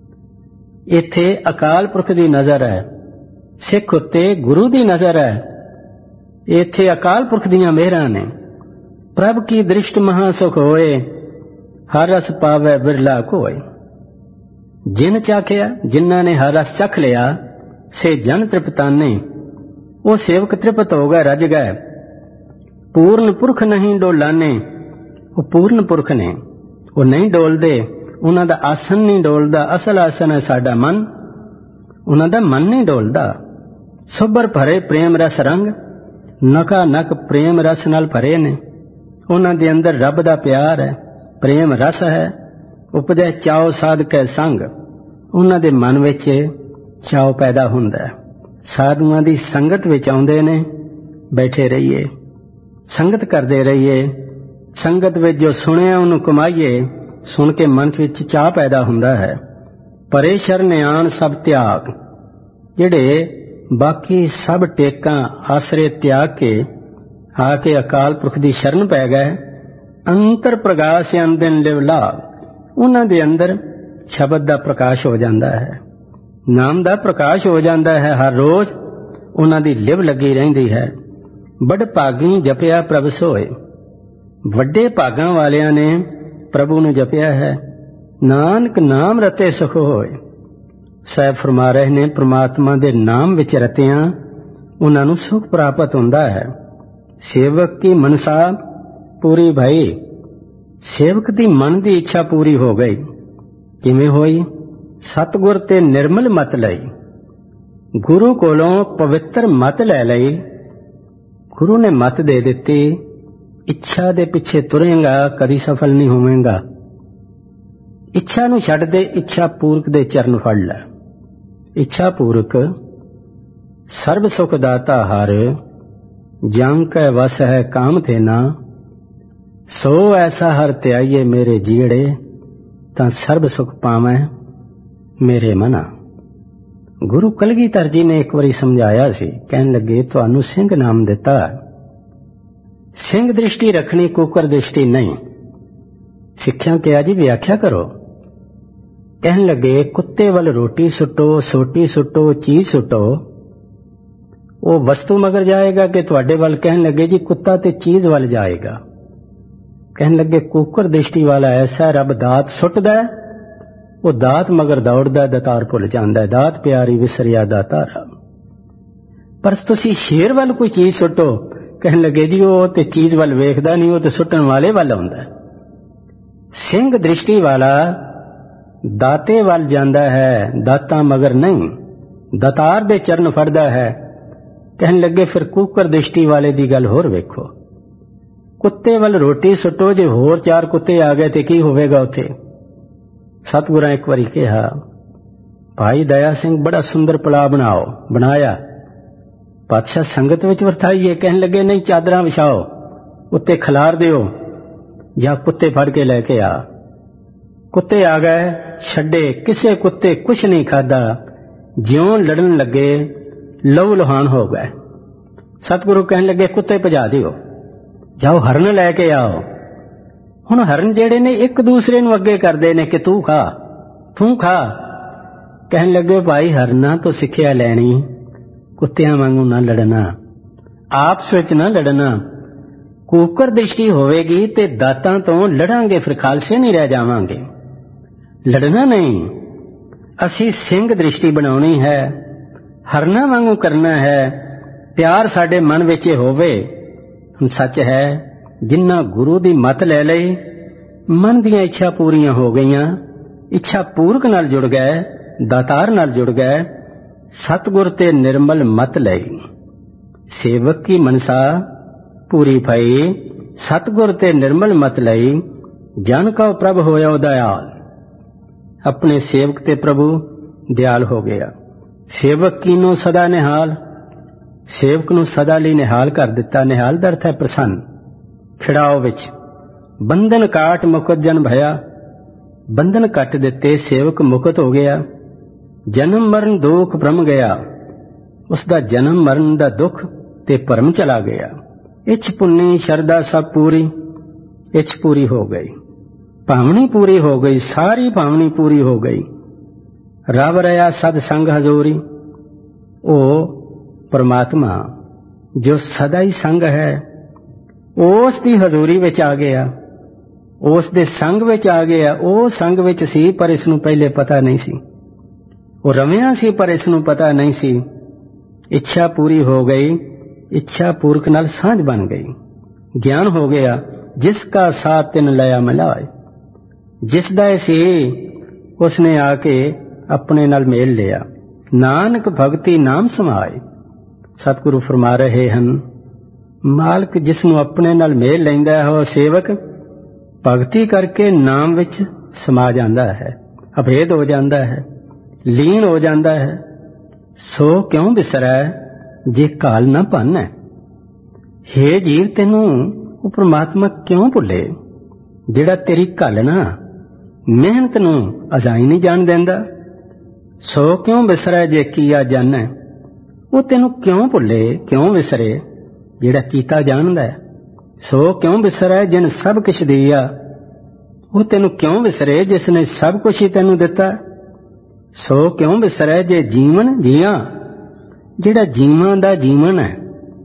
Speaker 2: इत्थे अकाल पुरख दी नजर है, सिख उत्ते गुरु दी नजर है। इत्थे अकाल पुरख दीयां मेहरां ने। प्रभ की दृष्ट महा सुख होए, हर रस पावे बिरला कोय। जिन चाखिया, जिन्ना ने हर रस चख लिया, से जन तृप्ताने। वो सेवक तृप्त हो गए, रज गए। पूर्ण पुरख नहीं डोलाने, वो पूर्ण पुरख ने, वो नहीं डोलदे। उन्हां दा आसन नहीं डोलदा, असल आसन है साडा मन। उन्हां दा मन नहीं डोलदा। सुबर भरे प्रेम रस रंग, नका नक प्रेम रस नाल भरे ने। उन्हां दे अंदर रब दा प्यार है, प्रेम रस है। उपजै चाओ साधकै संग, उन्हां दे मन विच चाओ पैदा हुंदा है। साधुआं दी संगत विच आउंदे ने, बैठे रहिए, संगत करदे रहिए। संगत विच जो सुनिया उन्हूं कमाईए, सुन के मन विच चाह पैदा हुंदा है। परे शरण आण सब त्याग, जिहड़े बाकी सब टेकां आसरे त्याग के आके अकाल पुरख दी शरण पै गए। अंतर प्रकाश अंदिन लिव लाभ, उन्हां दे अंदर शब्द दा प्रकाश हो जांदा है, नाम दा प्रकाश हो जांदा है। हर रोज उन्हां दी लिव लगी रहिंदी है। बड़ भागी जपिया प्रभ सोए, वड्डे भागां वालियां ने प्रभु नूं जपिया है। नानक नाम रते सुख होए। साहिब फरमा रहे ने परमात्मा दे नाम विच रतियां उन्हां नूं सुख प्राप्त हुंदा है। सेवक की मनसा पूरी भई, सेवक दी मन दी इच्छा पूरी हो गई। किवें होई? सतगुर ते निर्मल मत लई, गुरु कोलों पवित्र मत लै लई। गुरु ने मत दे दित्ती, इच्छा दे पिछे तुरेंगा कदी सफल नहीं होवेंगा। इच्छा नूं छड्ड दे, इच्छा पूरक दे चरण फड़ लै। इच्छा पूरक सर्व सुख दाता हर, जंग कै वस है काम थे ना। सो ऐसा हर त्याइए मेरे जीड़े, तां सर्ब सुख पावैं मेरे मना। गुरु कलगीधर जी ने एक बारी समझाया सी, कहन लगे तुहानू सिंह नाम दिता, सिंह दृष्टि रखनी, कुकर दृष्टि नहीं। सिक्ख्या किया जी व्याख्या करो। कहन लगे कुत्ते वल रोटी सुटो, सोटी सुटो, चीज सुटो, वो वस्तु मगर जाएगा कि तुहाडे वल? कहन लगे जी कुत्ता ते चीज वल जाएगा। कहन लगे कुकर दृष्टि वाला ऐसा, रब दात सुटदा है, वो दात मगर दौड़दा, दातार भुल जांदा है। दात प्यारी विसरिया दातारा। पर तुसी शेर वल कोई चीज सुटो, कहन लगे जी वो ते चीज वल वेखदा नहीं, वो तो सुटन वाले वल आउंदा है। सिंह दृष्टि वाला दाते वल जांदा है, दाता मगर नहीं, दातार दे चरण फड़दा है। कहन लगे फिर कुकर दृष्टि वाले दी गल होर वेखो। कुत्ते वल रोटी सुटो, जे होर चार कुत्ते आ गए ते की होवेगा उत्थे? सतगुरां एक बारी कहा भाई दया सिंह बड़ा सुंदर पुलाव बनाओ। बनाया। पातशाह संगत विच वरताईए। कहन लगे नहीं चादरां विछाओ, उत्ते खलार दिओ या कुत्ते फड़ के लैके आ। कुत्ते आ गए, छड्डे, किसे कुत्ते कुछ नहीं खादा, ज्यों लड़न लगे लहू लुहान हो गए। सतगुरु कहन लगे कुत्ते भजा दिओ, जाओ हरन लैके आओ। हुण हरन जेड़े ने एक दूसरे नूं अगे करदे ने कि तू खा तू खा। कहन लगे भाई हरना तो सिक्ख्या लैनी, कुत्तियां वांगू ना लड़ना, आपस विच ना लड़ना। कूकर दृष्टि होवेगी ते दातां तो लड़ांगे, फिर खालसे नहीं रह जावांगे। लड़ना नहीं, असी सिंह दृष्टि बनाउणी है, हरना वांगू करना है। प्यार साडे मन विच होवे। हुण सच है जिन्ना गुरु दी मत लै लई, मन दीयां इच्छा पूरीआं हो गईयां, इच्छा पूरक नाल जुड़ गए, दातार नाल जुड़ गए। सतगुर ते निर्मल मत लई, सेवक की मनसा पूरी भई। सतगुर ते निर्मल मत लई, जन का प्रभ होया दयाल। अपने सेवक ते प्रभु दयाल हो गया। सेवक कीनो सदा निहाल, सेवक नूं सदा लई निहाल कर दिता। निहाल दा अर्थ है प्रसन्न। खिड़ाओ विच बंधन काट मुकत जन भया, बंधन कट दिते, सेवक मुकत हो गया। जन्म मरण दुख भ्रम गया, उसका जन्म मरण दा दुख ते भरम चला गया। इच पुन्नी शरदा सब पूरी, इच पूरी हो गई, भावनी पूरी हो गई, सारी भावनी पूरी हो गई। रब रहा सद संग हजूरी, ओ परमात्मा जो सदा ही संग है, उस दी हजूरी विच आ गया, उस दे संग विच आ गया। ओ संग विच सी पर इसनूं पहले पता नहीं सी, वो रविया सी पर इसनूं पता नहीं सी। इच्छा पूरी हो गई, इच्छा पूरक नाल सांझ बन गई। ज्ञान हो गया, जिसका साथ तिन लया मिलाए। जिसदा सी उसने आके अपने नाल मेल लिया। नानक भगती नाम समाए। सतगुरु फरमा रहे हैं, मालक जिसनों अपने नाल मेल लैंदा है, वो सेवक भगती करके नाम विच समा जांदा है, अभेद हो जांदा है, लीन हो जांदा है। सो क्यों बिसरै जे काल ना भन है। हे जीव तेनू वो परमात्मा क्यों भुले जिहड़ा तेरी घालना मेहनत नूं अजाई नहीं जान देंदा। सो क्यों बिसरै जे कीया जानै, वो तेनू क्यों भुले क्यों विसरे जिहड़ा कीता जानदा है। सो क्यों बिसरै जिन सब कुछ दिया, वो तेनू क्यों विसरे जिसने सब कुछ ही तेनू दिता। सो क्यों बिसरै जे जीवन जिया, जिहड़ा जीवां दा जीवन है।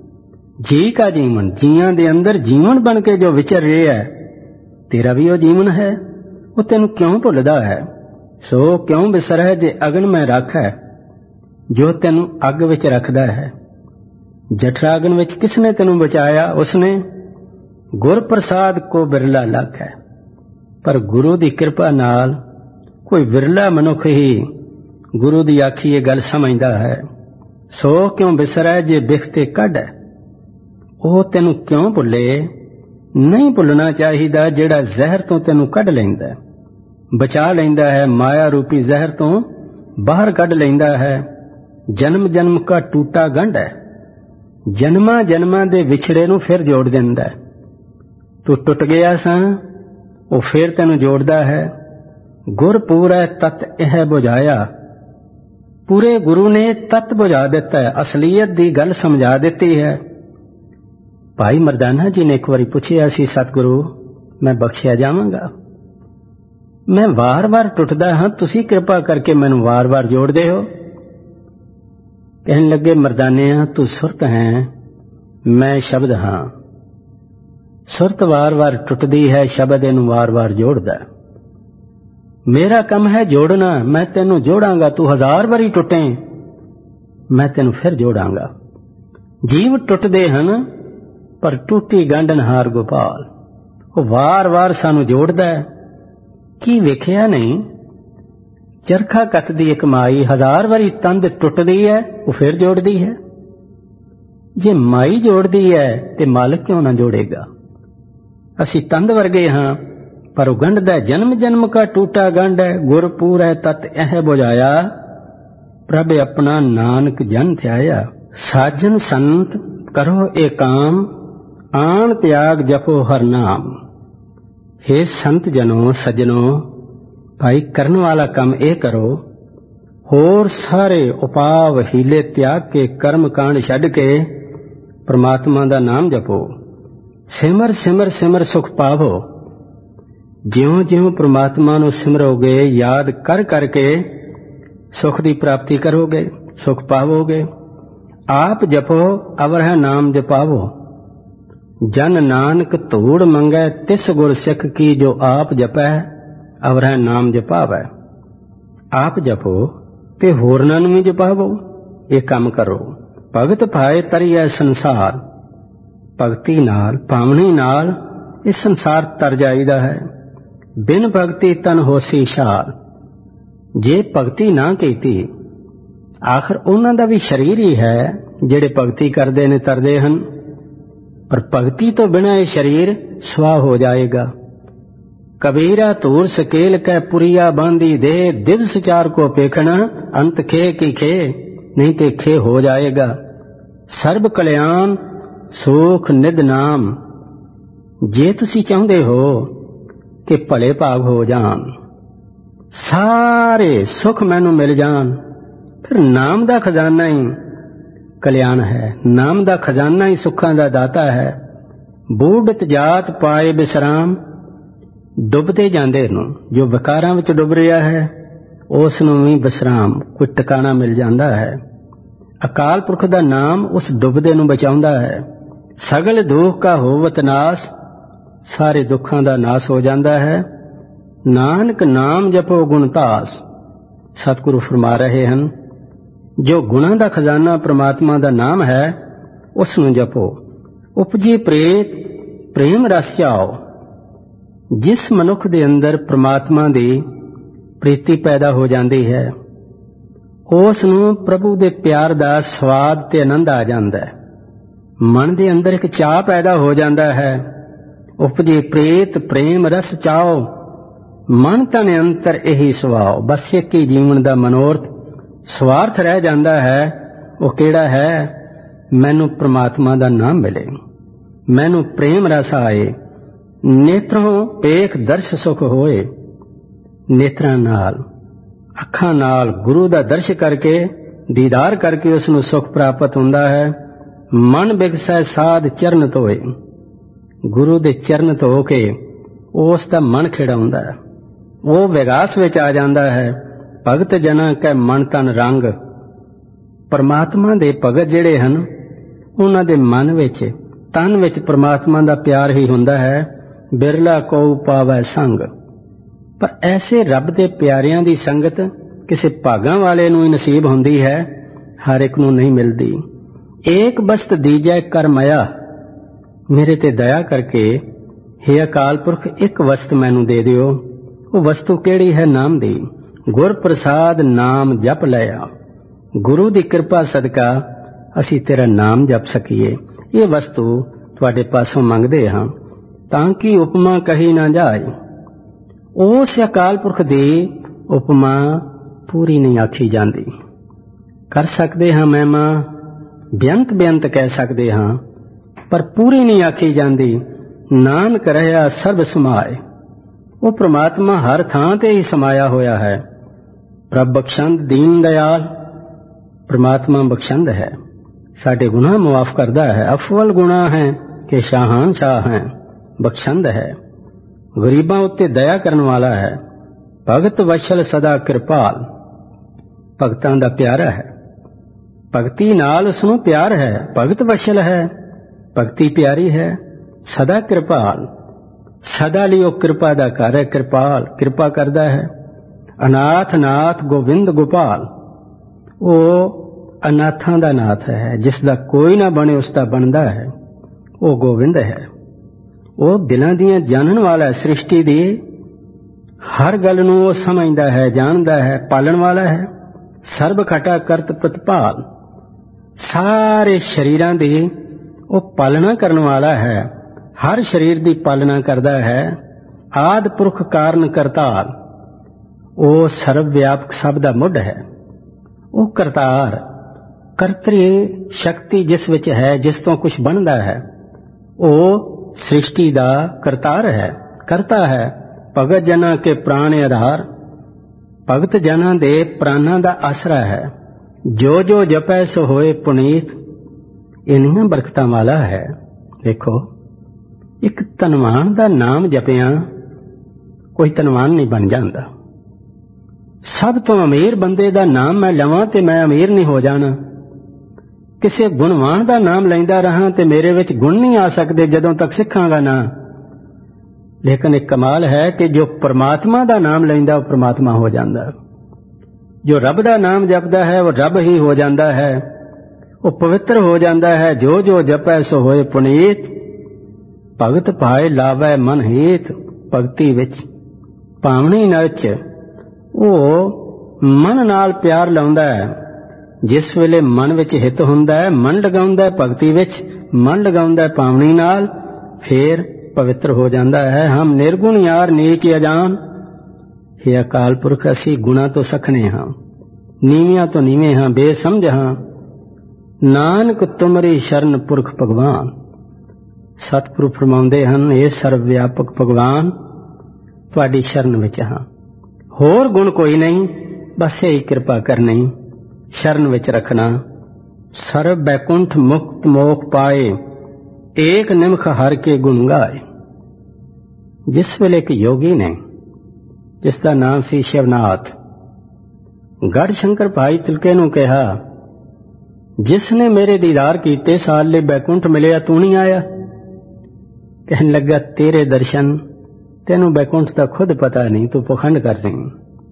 Speaker 2: जी का जीवन, जियां दे अंदर जीवन बन के जो विचर रहा है, तेरा भी वो जीवन है, वो तेनू क्यों भुलदा है। सो क्यों बिसरै जे अगन में रख है, जो तेनू अग विच रखदा है। जठरा अगन विच किसने तेनू बचाया, उसने। गुर प्रसाद को बिरला लख है, पर गुरु दी कृपा नाल कोई विरला मनुख ही गुरु दी आखी ये गल समझदा है। सो क्यों बिसरै जे बिखते कढ है, ਉਹ ਤੈਨੂੰ क्यों भुले नहीं भुलना चाहिदा ਜਿਹੜਾ ਜ਼ਹਿਰ ਤੋਂ ਤੈਨੂੰ ਕੱਢ ਲੈਂਦਾ, बचा ਲੈਂਦਾ है, माया रूपी ਜ਼ਹਿਰ ਤੋਂ बाहर ਕੱਢ ਲੈਂਦਾ है। जन्म जन्म का टूटा गंढ है, जन्मा जन्मां दे विछड़े ਨੂੰ फिर जोड़ ਦਿੰਦਾ है। तू टुट गया सां, ਉਹ फिर ਤੈਨੂੰ जोड़दा है। गुर पूरा तत यह बुझाया, पूरे गुरु ने तत बुझा दिता है, असलीयत दी गल समझा दिती है। भाई मरदाना जी ने एक बारी पूछिया सी, सतगुरु मैं बख्शिया जावांगा, मैं वार वार टुटदा हाँ, तुसी कृपा करके मैनू वार वार जोड़दे हो। कहन लगे मरदाने तू सुरत है, मैं शब्द हाँ। सुरत वार वार टुटदी है, शब्द इनू वार वार जोड़दा। मेरा कम है जोड़ना, मैं तेनू जोड़ांगा। तू हजार बारी टुटे, मैं तेनू फिर जोड़ांगा। जीव टुटदे हन पर टूटी गांडनहार गोपाल वो वार वार सानू जोड़दा है। की वेखिया नहीं, चरखा कतदी एक माई हजार बारी तंद टुटदी है, वो फिर जोड़दी है। जे माई जोड़दी है ते मालिक क्यों ना जोड़ेगा। असी तंद वर्गे हाँ, पर वो गंढदा है। जन्म जन्म का टूटा गंढ है, गुर पूरा तत यह बुझाया, प्रभ अपना नानक जन ध्याया। साजन संत करो ए काम, आन त्याग जपो हर नाम। हे संत जनो सजनो, भाई करन वाला काम ए करो, होर सारे उपाव हीले त्याग के कर्म कांड छड्ड के परमात्मा दा नाम जपो। सिमर सिमर सिमर सुख पावो। ज्यों ज्यों परमात्मा नूं सिमरोगे, याद कर करके सुख दी प्राप्ति करोगे, सुख पावोगे। आप जपो अवरह नाम जपावो। जन नानक धूड़ मंगै तिस गुर सिख की, जो आप जपै अवरह नाम जपावै। आप जपो ते होरनां नूं भी जपावो। ये काम करो। भगत भाए तरिए संसार। भगती नाल भावनी नाल इस संसार तर जाईदा है। बिन भगती तन होसी शार। जे भगती ना कीती, आखिर उन्हां दा भी शरीर ही है ਜਿਹੜੇ ਭਗਤੀ ਕਰਦੇ ਨੇ ਤਰਦੇ ਹਨ, ਪਰ ਭਗਤੀ ਤੋਂ ਬਿਨਾਂ ਇਹ ਸਰੀਰ ਸਵਾ ਹੋ ਜਾਏਗਾ। ਕਬੀਰਾ ਧੂਰ ਸਕੇਲ ਕੈ ਪੁਰੀਆ ਬਾਂਦੀ ਦੇ, ਦਿਵਸ ਚਾਰ ਕੋ ਪੇਖਣਾ ਅੰਤ खे की खे, नहीं ते खे हो जाएगा। ਸਰਬ ਕਲਿਆਣ ਸੁਖ ਨਿਧ ਨਾਮ। ਜੇ ਤੁਸੀਂ ਚਾਹੁੰਦੇ ਹੋ ਕਿ ਭਲੇ ਭਾਗ ਹੋ ਜਾਣ, ਸਾਰੇ ਸੁਖ ਮੈਨੂੰ ਮਿਲ ਜਾਣ, ਫਿਰ ਨਾਮ ਦਾ ਖਜ਼ਾਨਾ ਹੀ कल्याण है। नाम दा खजाना ही सुखां दा दाता है। बूढ़त जात पाए विश्राम। डुबते जांदे नूं, जो विकारां विच डुब रिहा है, उस नूं भी विश्राम, कोई टिकाणा मिल जांदा है। अकाल पुरख दा नाम उस डुबदे नूं बचाउंदा है। सगल दुख का होवत नास। सारे दुखां दा नास हो जांदा है। नानक नाम जपो गुणतास। सतगुरु फरमा रहे हैं, जो गुणां दा खजाना परमात्मा दा नाम है, उस नूं जपो। उपजी प्रेत प्रेम रस चाओ। जिस मनुख दे अंदर परमात्मा दी प्रीति पैदा हो जाती है, उस नूं प्रभु दे प्यार दा स्वाद ते आनंद आ जांदा है। मन दे अंदर एक चाह पैदा हो जाता है। उपजी प्रेत प्रेम रस चाओ। मन तन अंतर यही सुभाओ। बस एक ही जीवन दा मनोरथ स्वार्थ रह जाता है। वो केड़ा है? मैनू परमात्मा दा नाम मिले, मैनू प्रेम रस आए, नेत्रों पेख दर्श सुख होए। नेत्रां नाल अखां नाल गुरु दा दर्श करके, दीदार करके उसनू सुख प्राप्त हुंदा है। मन बिगसै साध चरण धोए। गुरु दे चरण धो के उस दा मन खिड़ाउंदा है, वो विगास विच आ जांदा है। भगत जना कै मन तन रंग। परमात्मा दे भगत जिहड़े हन, उन्हां दे मन विच तन विच परमात्मा दा प्यार ही हुंदा है। बिरला को पावै संग। पर ऐसे रब दे प्यारियां दी संगत किसी भागां वाले नूं ही नसीब हुंदी है, हर एक नूं नहीं मिलदी। एक बस्त दीजै कर मया। मेरे ते दया करके हे अकाल पुरख एक वस्त मैनू दे दिओ। वो वस्तु केड़ी है? नाम दी। गुर प्रसाद नाम जप लिया। गुरु दी कृपा सदका असी तेरा नाम जप सकीए। ये वस्तु तुहाडे पासों मंगदे हां, तां कि उपमा कही ना जाए। उस अकाल पुरख दी उपमा पूरी नहीं आखी जाती। कर सकते हाँ महिमा, बेअंत बेअंत कह सकते हाँ, पर पूरी नहीं आखी जाती। नानक रहा सर्ब समाए। वो परमात्मा हर थां ते ही समाया होया है। प्रभ बख्शंद दीन दयाल। परमात्मा बख्शंद है, साडे गुनाह मुआफ करदा है। अफवल गुनाह है कि शाहान शाह है। बख्शंद है, गरीबां उत्ते दया करन वाला है। भगत वशल सदा कृपाल। भगतां दा प्यारा है। भगती नाल उसनूं प्यार है। भगत वशल है, भगती प्यारी है। सदा कृपाल, सदा लियो कृपा दा घर है। कृपाल कृपा करदा है। अनाथ नाथ गोविंद गोपाल। वो अनाथां दा नाथ है, जिसदा कोई ना बने उसदा बनदा है। वो गोविंद है। वो दिलां दियां जानन वाला है। सृष्टि दी हर गल नूं वो समझदा है, जानदा है, पालन वाला है। सर्ब खटा करत प्रतिपाल। सारे शरीरां दी वो पालना करन वाला है। हर शरीर दी पालना करदा है। आद पुरख कारण करताल। वो सर्व व्यापक सब दा मुढ़ है। ਉਹ ਕਰਤਾਰ, ਕਰਤਰੀ ਸ਼ਕਤੀ ਜਿਸ ਵਿੱਚ ਹੈ, ਜਿਸ ਤੋਂ ਕੁਝ ਬਣਦਾ ਹੈ, ਉਹ ਸ੍ਰਿਸ਼ਟੀ ਦਾ ਕਰਤਾਰ ਹੈ, ਕਰਤਾ ਹੈ। ਭਗਤ ਜਨਾਂ ਕੇ ਪ੍ਰਾਣ ਆਧਾਰ, ਭਗਤ ਜਨਾਂ ਦੇ ਪ੍ਰਾਣਾਂ ਦਾ ਆਸਰਾ ਹੈ। ਜੋ ਜੋ ਜਪੈ ਸੋ ਹੋਏ ਪੁਨੀਤ, ਇੰਨੀਆਂ ਬਰਕਤਾਂ ਵਾਲਾ ਹੈ। ਦੇਖੋ, ਇੱਕ ਧਨਵਾਨ ਦਾ ਨਾਮ ਜਪਿਆਂ ਕੋਈ ਧਨਵਾਨ ਨਹੀਂ ਬਣ ਜਾਂਦਾ। ਸਭ ਤੋਂ ਅਮੀਰ ਬੰਦੇ ਦਾ ਨਾਮ ਮੈਂ ਲਵਾਂ ਤੇ ਮੈਂ ਅਮੀਰ ਨਹੀਂ ਹੋ ਜਾਣਾ। ਕਿਸੇ ਗੁਣਵਾਨ ਦਾ ਨਾਮ ਲੈਂਦਾ ਰਹਾਂ ਤੇ ਮੇਰੇ ਵਿੱਚ ਗੁਣ ਨਹੀਂ ਆ ਸਕਦੇ ਜਦੋਂ ਤੱਕ ਸਿੱਖਾਂਗਾ ਨਾ। ਲੇਕਿਨ ਇੱਕ ਕਮਾਲ ਹੈ ਕਿ ਜੋ ਪਰਮਾਤਮਾ ਦਾ ਨਾਮ ਲੈਂਦਾ ਉਹ ਪਰਮਾਤਮਾ ਹੋ ਜਾਂਦਾ। ਜੋ ਰੱਬ ਦਾ ਨਾਮ ਜਪਦਾ ਹੈ ਉਹ ਰੱਬ ਹੀ ਹੋ ਜਾਂਦਾ ਹੈ, ਉਹ ਪਵਿੱਤਰ ਹੋ ਜਾਂਦਾ ਹੈ। ਜੋ ਜੋ ਜਪੈ ਸੋ ਹੋਏ ਪੁਨੀਤ, ਭਗਤ ਭਾਏ ਲਾਵੈ ਮਨ ਹੀਤ। ਭਗਤੀ ਵਿੱਚ ਭਾਵਨੀ ਨਚ ਉਹ ਮਨ ਨਾਲ ਪਿਆਰ ਲਾਉਂਦਾ ਹੈ। ਜਿਸ ਵੇਲੇ ਮਨ ਵਿੱਚ ਹਿੱਤ ਹੁੰਦਾ ਹੈ, ਮਨ ਲਗਾਉਂਦਾ ਹੈ ਭਗਤੀ ਵਿੱਚ, ਮਨ ਲਗਾਉਂਦਾ ਹੈ ਭਾਵਨੀ ਨਾਲ, ਫੇਰ ਪਵਿੱਤਰ ਹੋ ਜਾਂਦਾ ਹੈ। ਹਮ ਨਿਰਗੁਣ ਯਾਰ ਨੀਚ ਅਜਾਨ, ਇਹ ਅਕਾਲ ਪੁਰਖ ਅਸੀਂ ਗੁਣਾ ਤੋਂ ਸਖਣੇ ਹਾਂ, ਨੀਵਿਆਂ ਤੋਂ ਨੀਵੇਂ ਹਾਂ, ਬੇਸਮਝ ਹਾਂ। ਨਾਨਕ ਤੁਮਰੀ ਸ਼ਰਨ ਪੁਰਖ ਭਗਵਾਨ, ਸਤਿਗੁਰੂ ਫਰਮਾਉਂਦੇ ਹਨ, ਇਹ ਸਰਵ ਵਿਆਪਕ ਭਗਵਾਨ ਤੁਹਾਡੀ ਸ਼ਰਨ ਵਿੱਚ ਹਾਂ, ਹੋਰ ਗੁਣ ਕੋਈ ਨਹੀਂ, ਬਸ ਇਹੀ ਕਿਰਪਾ ਕਰਨੀ, ਸ਼ਰਨ ਵਿੱਚ ਰੱਖਣਾ। ਸਰਬ ਬੈਕੁੰਠ ਮੁਕਤ ਮੋਖ ਪਾਏ, ਏਕ ਨਿਮਖ ਹਰ ਕੇ ਗੁਣ ਗਾਏ। ਜਿਸ ਵੇਲੇ ਇੱਕ ਯੋਗੀ ਨੇ, ਜਿਸ ਦਾ ਨਾਮ ਸੀ ਸ਼ਿਵਨਾਥ, ਗੜ ਸ਼ੰਕਰ ਭਾਈ ਤਿਲਕੇ ਨੂੰ ਕਿਹਾ, ਜਿਸ ਨੇ ਮੇਰੇ ਦੀਦਾਰ ਕੀਤੇ ਸਾਲ ਲਈ ਬੈਕੁੰਠ ਮਿਲਿਆ, ਤੂੰ ਨਹੀਂ ਆਇਆ? ਕਹਿਣ ਲੱਗਾ, ਤੇਰੇ ਦਰਸ਼ਨ, ਤੈਨੂੰ ਬੈਕੁੰਠ ਦਾ ਖੁਦ ਪਤਾ ਨਹੀਂ, ਤੂੰ ਪਖੰਡ ਕਰ ਰਹੀ।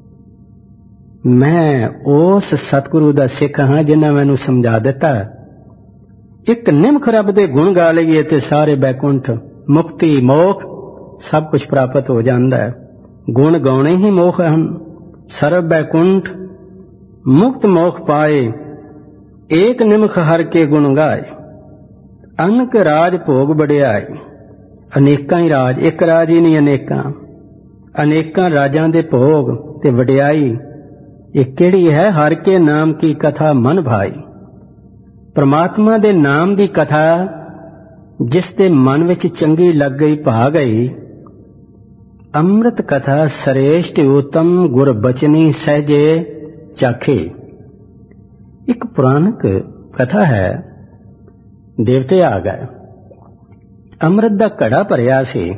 Speaker 2: ਮੈਂ ਉਸ ਸਤਿਗੁਰੂ ਦਾ ਸਿੱਖ ਹਾਂ ਜਿਨ੍ਹਾਂ ਮੈਨੂੰ ਸਮਝਾ ਦਿੱਤਾ, ਇੱਕ ਨਿਮਖ ਰੱਬ ਦੇ ਗੁਣ ਗਾ ਲਈਏ ਤੇ ਸਾਰੇ ਬੈਕੁੰਠ, ਮੁਕਤੀ, ਮੋਖ ਸਭ ਕੁਝ ਪ੍ਰਾਪਤ ਹੋ ਜਾਂਦਾ ਹੈ। ਗੁਣ ਗਾਉਣੇ ਹੀ ਮੋਖ ਹਨ। ਸਰਬ ਬੈਕੁੰਠ ਮੁਕਤ ਮੋਖ ਪਾਏ, ਏਕ ਨਿਮਖ ਹਰ ਕੇ ਗੁਣ ਗਾਏ। ਅਨਕ ਰਾਜ ਭੋਗ ਵਡਿਆਈ, ਅਨੇਕਾਂ ਹੀ ਰਾਜ, ਇੱਕ ਰਾਜ ਹੀ ਨਹੀਂ, ਅਨੇਕਾਂ ਅਨੇਕਾਂ ਰਾਜਾਂ ਦੇ ਭੋਗ ਤੇ ਵਡਿਆਈ ਇਹ ਕਿਹੜੀ ਹੈ? ਹਰ ਕੇ ਨਾਮ ਕੀ ਕਥਾ ਮਨ ਭਾਈ। ਪਰਮਾਤਮਾ ਦੇ ਨਾਮ ਦੀ ਕਥਾ ਜਿਸ ਦੇ ਮਨ ਵਿੱਚ ਚੰਗੀ ਲੱਗ ਗਈ, ਭਾ ਗਈ। ਅੰਮ੍ਰਿਤ ਕਥਾ ਸਰੇਸ਼ਟ ਉਤਮ, ਗੁਰ ਬਚਨੀ ਸਹਿਜੇ ਚਾਖੇ। ਇੱਕ ਪੁਰਾਣਕ ਕਥਾ ਹੈ, ਦੇਵਤੇ ਆ ਗਏ, ਅੰਮ੍ਰਿਤ ਦਾ ਘੜਾ ਭਰਿਆ ਸੀ।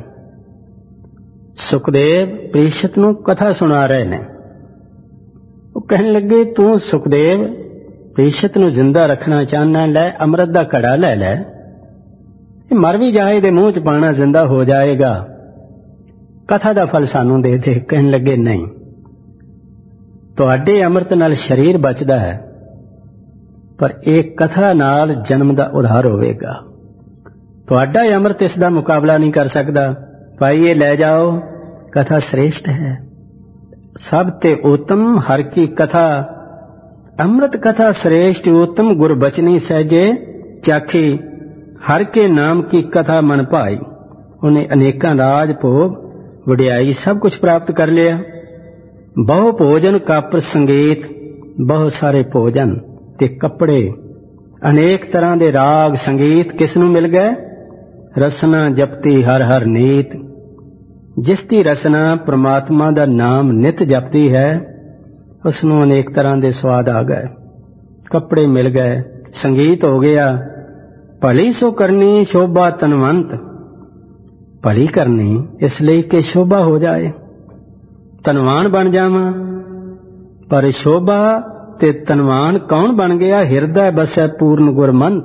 Speaker 2: ਸੁਖਦੇਵ ਪ੍ਰੀਸ਼ਤ ਨੂੰ ਕਥਾ ਸੁਣਾ ਰਹੇ ਨੇ। ਉਹ ਕਹਿਣ ਲੱਗੇ, ਤੂੰ ਸੁਖਦੇਵ ਪ੍ਰੀਸ਼ਤ ਨੂੰ ਜ਼ਿੰਦਾ ਰੱਖਣਾ ਚਾਹੁੰਦਾ, ਲੈ ਅੰਮ੍ਰਿਤ ਦਾ ਘੜਾ ਲੈ ਲੈ, ਇਹ ਮਰ ਵੀ ਜਾਏ ਦੇ ਮੂੰਹ ਚ ਪਾਣਾ, ਜ਼ਿੰਦਾ ਹੋ ਜਾਏਗਾ, ਕਥਾ ਦਾ ਫਲ ਸਾਨੂੰ ਦੇ ਦੇ। ਕਹਿਣ ਲੱਗੇ, ਨਹੀਂ, ਤੁਹਾਡੇ ਅੰਮ੍ਰਿਤ ਨਾਲ ਸਰੀਰ ਬਚਦਾ ਹੈ, ਪਰ ਇਹ ਕਥਾ ਨਾਲ ਜਨਮ ਦਾ ਉਧਾਰ ਹੋਵੇਗਾ। ਤੁਹਾਡਾ ਅੰਮ੍ਰਿਤ ਇਸ ਦਾ ਮੁਕਾਬਲਾ ਨਹੀਂ ਕਰ ਸਕਦਾ। ਭਾਈ ਇਹ ਲੈ ਜਾਓ, ਕਥਾ ਸ੍ਰੇਸ਼ਟ ਹੈ, ਸਭ ਤੇ ਉਤਮ ਹਰ ਕੀ ਕਥਾ। ਅੰਮ੍ਰਿਤ ਕਥਾ ਸ੍ਰੇਸ਼ਟ ਉਤਮ, ਗੁਰ ਬਚਨੀ ਸਹਿਜੇ ਚਾਖੀ। ਹਰ ਕੇ ਨਾਮ ਕੀ ਕਥਾ ਮਨ ਭਾਈ। ਉਹਨੇ ਅਨੇਕਾਂ ਰਾਜ ਭੋਗ ਵਡਿਆਈ ਸਭ ਕੁਝ ਪ੍ਰਾਪਤ ਕਰ ਲਿਆ। ਬਹੁ ਭੋਜਨ ਕਾਪਰ ਸੰਗੀਤ, ਬਹੁਤ ਸਾਰੇ ਭੋਜਨ ਤੇ ਕੱਪੜੇ, ਅਨੇਕ ਤਰ੍ਹਾਂ ਦੇ ਰਾਗ ਸੰਗੀਤ ਕਿਸ ਨੂੰ ਮਿਲ ਗਏ? ਰਸਨਾ ਜਪਤੀ ਹਰ ਹਰ ਨੀਤ। ਜਿਸ ਦੀ ਰਸਨਾ ਪ੍ਰਮਾਤਮਾ ਦਾ ਨਾਮ ਨਿਤ ਜਪਦੀ ਹੈ, ਉਸ ਨੂੰ ਅਨੇਕ ਤਰ੍ਹਾਂ ਦੇ ਸਵਾਦ ਆ ਗਏ, ਕੱਪੜੇ ਮਿਲ ਗਏ, ਸੰਗੀਤ ਹੋ ਗਿਆ। ਭਲੀ ਸੋ ਕਰਨੀ ਸ਼ੋਭਾ ਤਨਵੰਤ। ਭਲੀ ਕਰਨੀ ਇਸ ਲਈ ਕਿ ਸ਼ੋਭਾ ਹੋ ਜਾਏ, ਧਨਵਾਨ ਬਣ ਜਾਵਾਂ। ਪਰ ਸ਼ੋਭਾ ਤੇ ਧਨਵਾਨ ਕੌਣ ਬਣ ਗਿਆ? ਹਿਰਦਾ ਬਸੈ ਪੂਰਨ ਗੁਰਮੰਤ।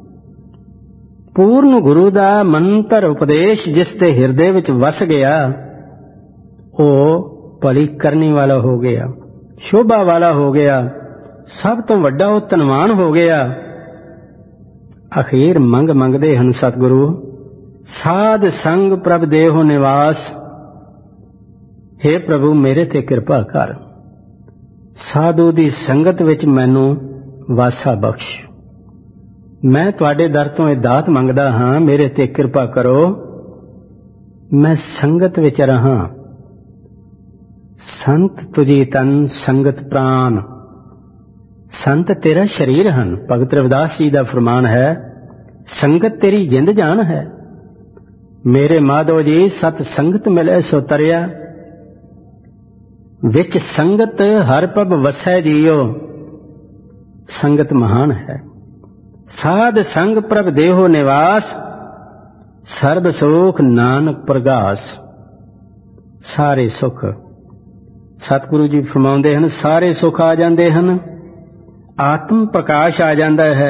Speaker 2: ਪੂਰਨ ਗੁਰੂ ਦਾ ਮੰਤਰ ਉਪਦੇਸ਼ ਜਿਸ ਦੇ ਹਿਰਦੇ ਵਿੱਚ ਵਸ ਗਿਆ, ਉਹ ਭਲੀ ਕਰਨੀ ਵਾਲਾ ਹੋ ਗਿਆ, ਸ਼ੋਭਾ ਵਾਲਾ ਹੋ ਗਿਆ, ਸਭ ਤੋਂ ਵੱਡਾ ਉਹ ਧਨਵਾਨ ਹੋ ਗਿਆ। ਅਖੀਰ ਮੰਗ ਮੰਗਦੇ ਹਨ ਸਤਿਗੁਰੂ, ਸਾਧ ਸੰਗ ਪ੍ਰਭ ਦੇਹੁ ਨਿਵਾਸ। ਹੇ ਪ੍ਰਭੂ ਮੇਰੇ ਤੇ ਕਿਰਪਾ ਕਰ, ਸਾਧੂ ਦੀ ਸੰਗਤ ਵਿੱਚ ਮੈਨੂੰ ਵਾਸਾ ਬਖਸ਼। ਮੈਂ ਤੁਹਾਡੇ ਦਰ ਤੋਂ ਇਹ ਦਾਤ ਮੰਗਦਾ ਹਾਂ, ਮੇਰੇ ਤੇ ਕਿਰਪਾ ਕਰੋ, ਮੈਂ ਸੰਗਤ ਵਿੱਚ ਰਹਾਂ। ਸੰਤ ਤੁਜੀ ਤਨ ਸੰਗਤ ਪ੍ਰਾਨ। ਸੰਤ ਤੇਰਾ ਸ਼ਰੀਰ ਹਨ। ਭਗਤ ਰਵਿਦਾਸ ਜੀ ਦਾ ਫਰਮਾਨ ਹੈ, ਸੰਗਤ ਤੇਰੀ ਜਿੰਦ ਜਾਨ ਹੈ। ਮੇਰੇ ਮਾਧੋ ਜੀ ਸਤ ਸੰਗਤ ਮਿਲੇ ਸੋ ਤਰਿਆ, ਵਿੱਚ ਸੰਗਤ ਹਰ ਪਬ ਵਸੈ ਜੀਓ। ਸੰਗਤ ਮਹਾਨ ਹੈ। ਸਾਧ ਸੰਗ ਪ੍ਰਭ ਦੇਹੋ ਨਿਵਾਸ, ਸਰਬ ਸੁਖ ਨਾਨਕ ਪ੍ਰਗਾਸ। ਸਾਰੇ ਸੁਖ ਸਤਿਗੁਰੂ ਜੀ ਫਰਮਾਉਂਦੇ ਹਨ, ਸਾਰੇ ਸੁਖ ਆ ਜਾਂਦੇ ਹਨ, ਆਤਮ ਪ੍ਰਕਾਸ਼ ਆ ਜਾਂਦਾ ਹੈ।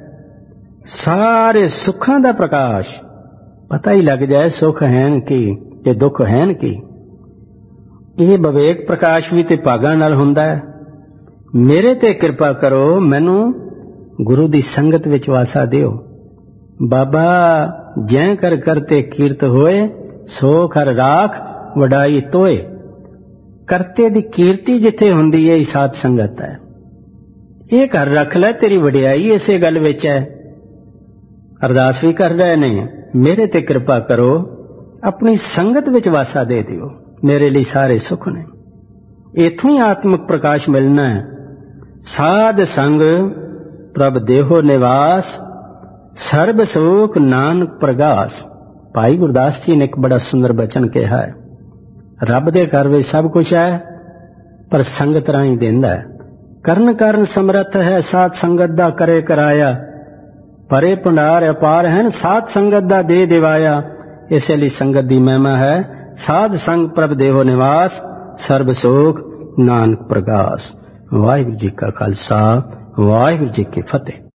Speaker 2: ਸਾਰੇ ਸੁੱਖਾਂ ਦਾ ਪ੍ਰਕਾਸ਼ ਪਤਾ ਹੀ ਲੱਗ ਜਾਏ, ਸੁੱਖ ਹੈਨ ਕੀ ਤੇ ਦੁੱਖ ਹੈਨ ਕੀ। ਇਹ ਵਿਵੇਕ ਪ੍ਰਕਾਸ਼ ਵੀ ਤੇ ਭਾਗਾਂ ਨਾਲ ਹੁੰਦਾ ਹੈ। ਮੇਰੇ ਤੇ ਕਿਰਪਾ ਕਰੋ, ਮੈਨੂੰ ਗੁਰੂ ਦੀ ਸੰਗਤ ਵਿੱਚ ਵਾਸਾ ਦਿਓ। ਬਾਬਾ ਜੈ ਕਰ ਕਰਤੇ ਕੀਰਤ ਹੋਏ, ਸੋ ਕਰ ਰਾਖ ਵਡਾਈ ਤੋਏ। ਕਰਤੇ ਦੀ ਕੀਰਤੀ ਜਿੱਥੇ ਹੁੰਦੀ ਹੈ, ਇਹ ਸਾਧ ਸੰਗਤ ਹੈ। ਇਹ ਘਰ ਰੱਖ ਲੈ, ਤੇਰੀ ਵਡਿਆਈ ਇਸੇ ਗੱਲ ਵਿੱਚ ਹੈ। ਅਰਦਾਸ ਵੀ ਕਰ ਰਹੇ ਨੇ, ਮੇਰੇ ਤੇ ਕਿਰਪਾ ਕਰੋ, ਆਪਣੀ ਸੰਗਤ ਵਿੱਚ ਵਾਸਾ ਦੇ ਦਿਓ, ਮੇਰੇ ਲਈ ਸਾਰੇ ਸੁੱਖ ਨੇ। ਇਥੋਂ ਹੀ ਆਤਮਿਕ ਪ੍ਰਕਾਸ਼ ਮਿਲਣਾ ਹੈ। ਸਾਧ ਸੰਗ ਪ੍ਰਭ ਦੇਹੋ ਨਿਵਾਸ, ਸਰਬ ਸੁਖ ਨਾਨਕ ਪ੍ਰਗਾਸ। ਭਾਈ ਗੁਰਦਾਸ ਜੀ ਨੇ ਇੱਕ ਬੜਾ ਸੁੰਦਰ ਬਚਨ ਕਿਹਾ ਹੈ, ਰੱਬ ਦੇ ਘਰ ਵਿੱਚ ਸਭ ਕੁਝ ਹੈ, ਪਰ ਸੰਗਤ ਰਾਹੀਂ ਦਿੰਦਾ ਹੈ। ਕਰਨ ਕਰਨ ਸਮਰੱਥ ਹੈ, ਸਾਧ ਸੰਗਤ ਦਾ ਕਰੇ ਕਰਾਇਆ। ਪਰੇ ਭੰਡਾਰ ਅਪਾਰ ਹਨ, ਸਾਧ ਸੰਗਤ ਦਾ ਦੇ ਦਿਵਾਇਆ। ਇਸੇ ਲਈ ਸੰਗਤ ਦੀ ਮਹਿਮਾ ਹੈ, ਸਾਧ ਸੰਗ ਪ੍ਰਭ ਦੇਹੋ ਨਿਵਾਸ, ਸਰਬ ਸੁਖ ਨਾਨਕ ਪ੍ਰਗਾਸ। ਵਾਹਿਗੁਰੂ ਜੀ ਕਾ ਖਾਲਸਾ, ਵਾਹਿਗੁਰੂ ਜੀ ਕੀ ਫਤਿਹ।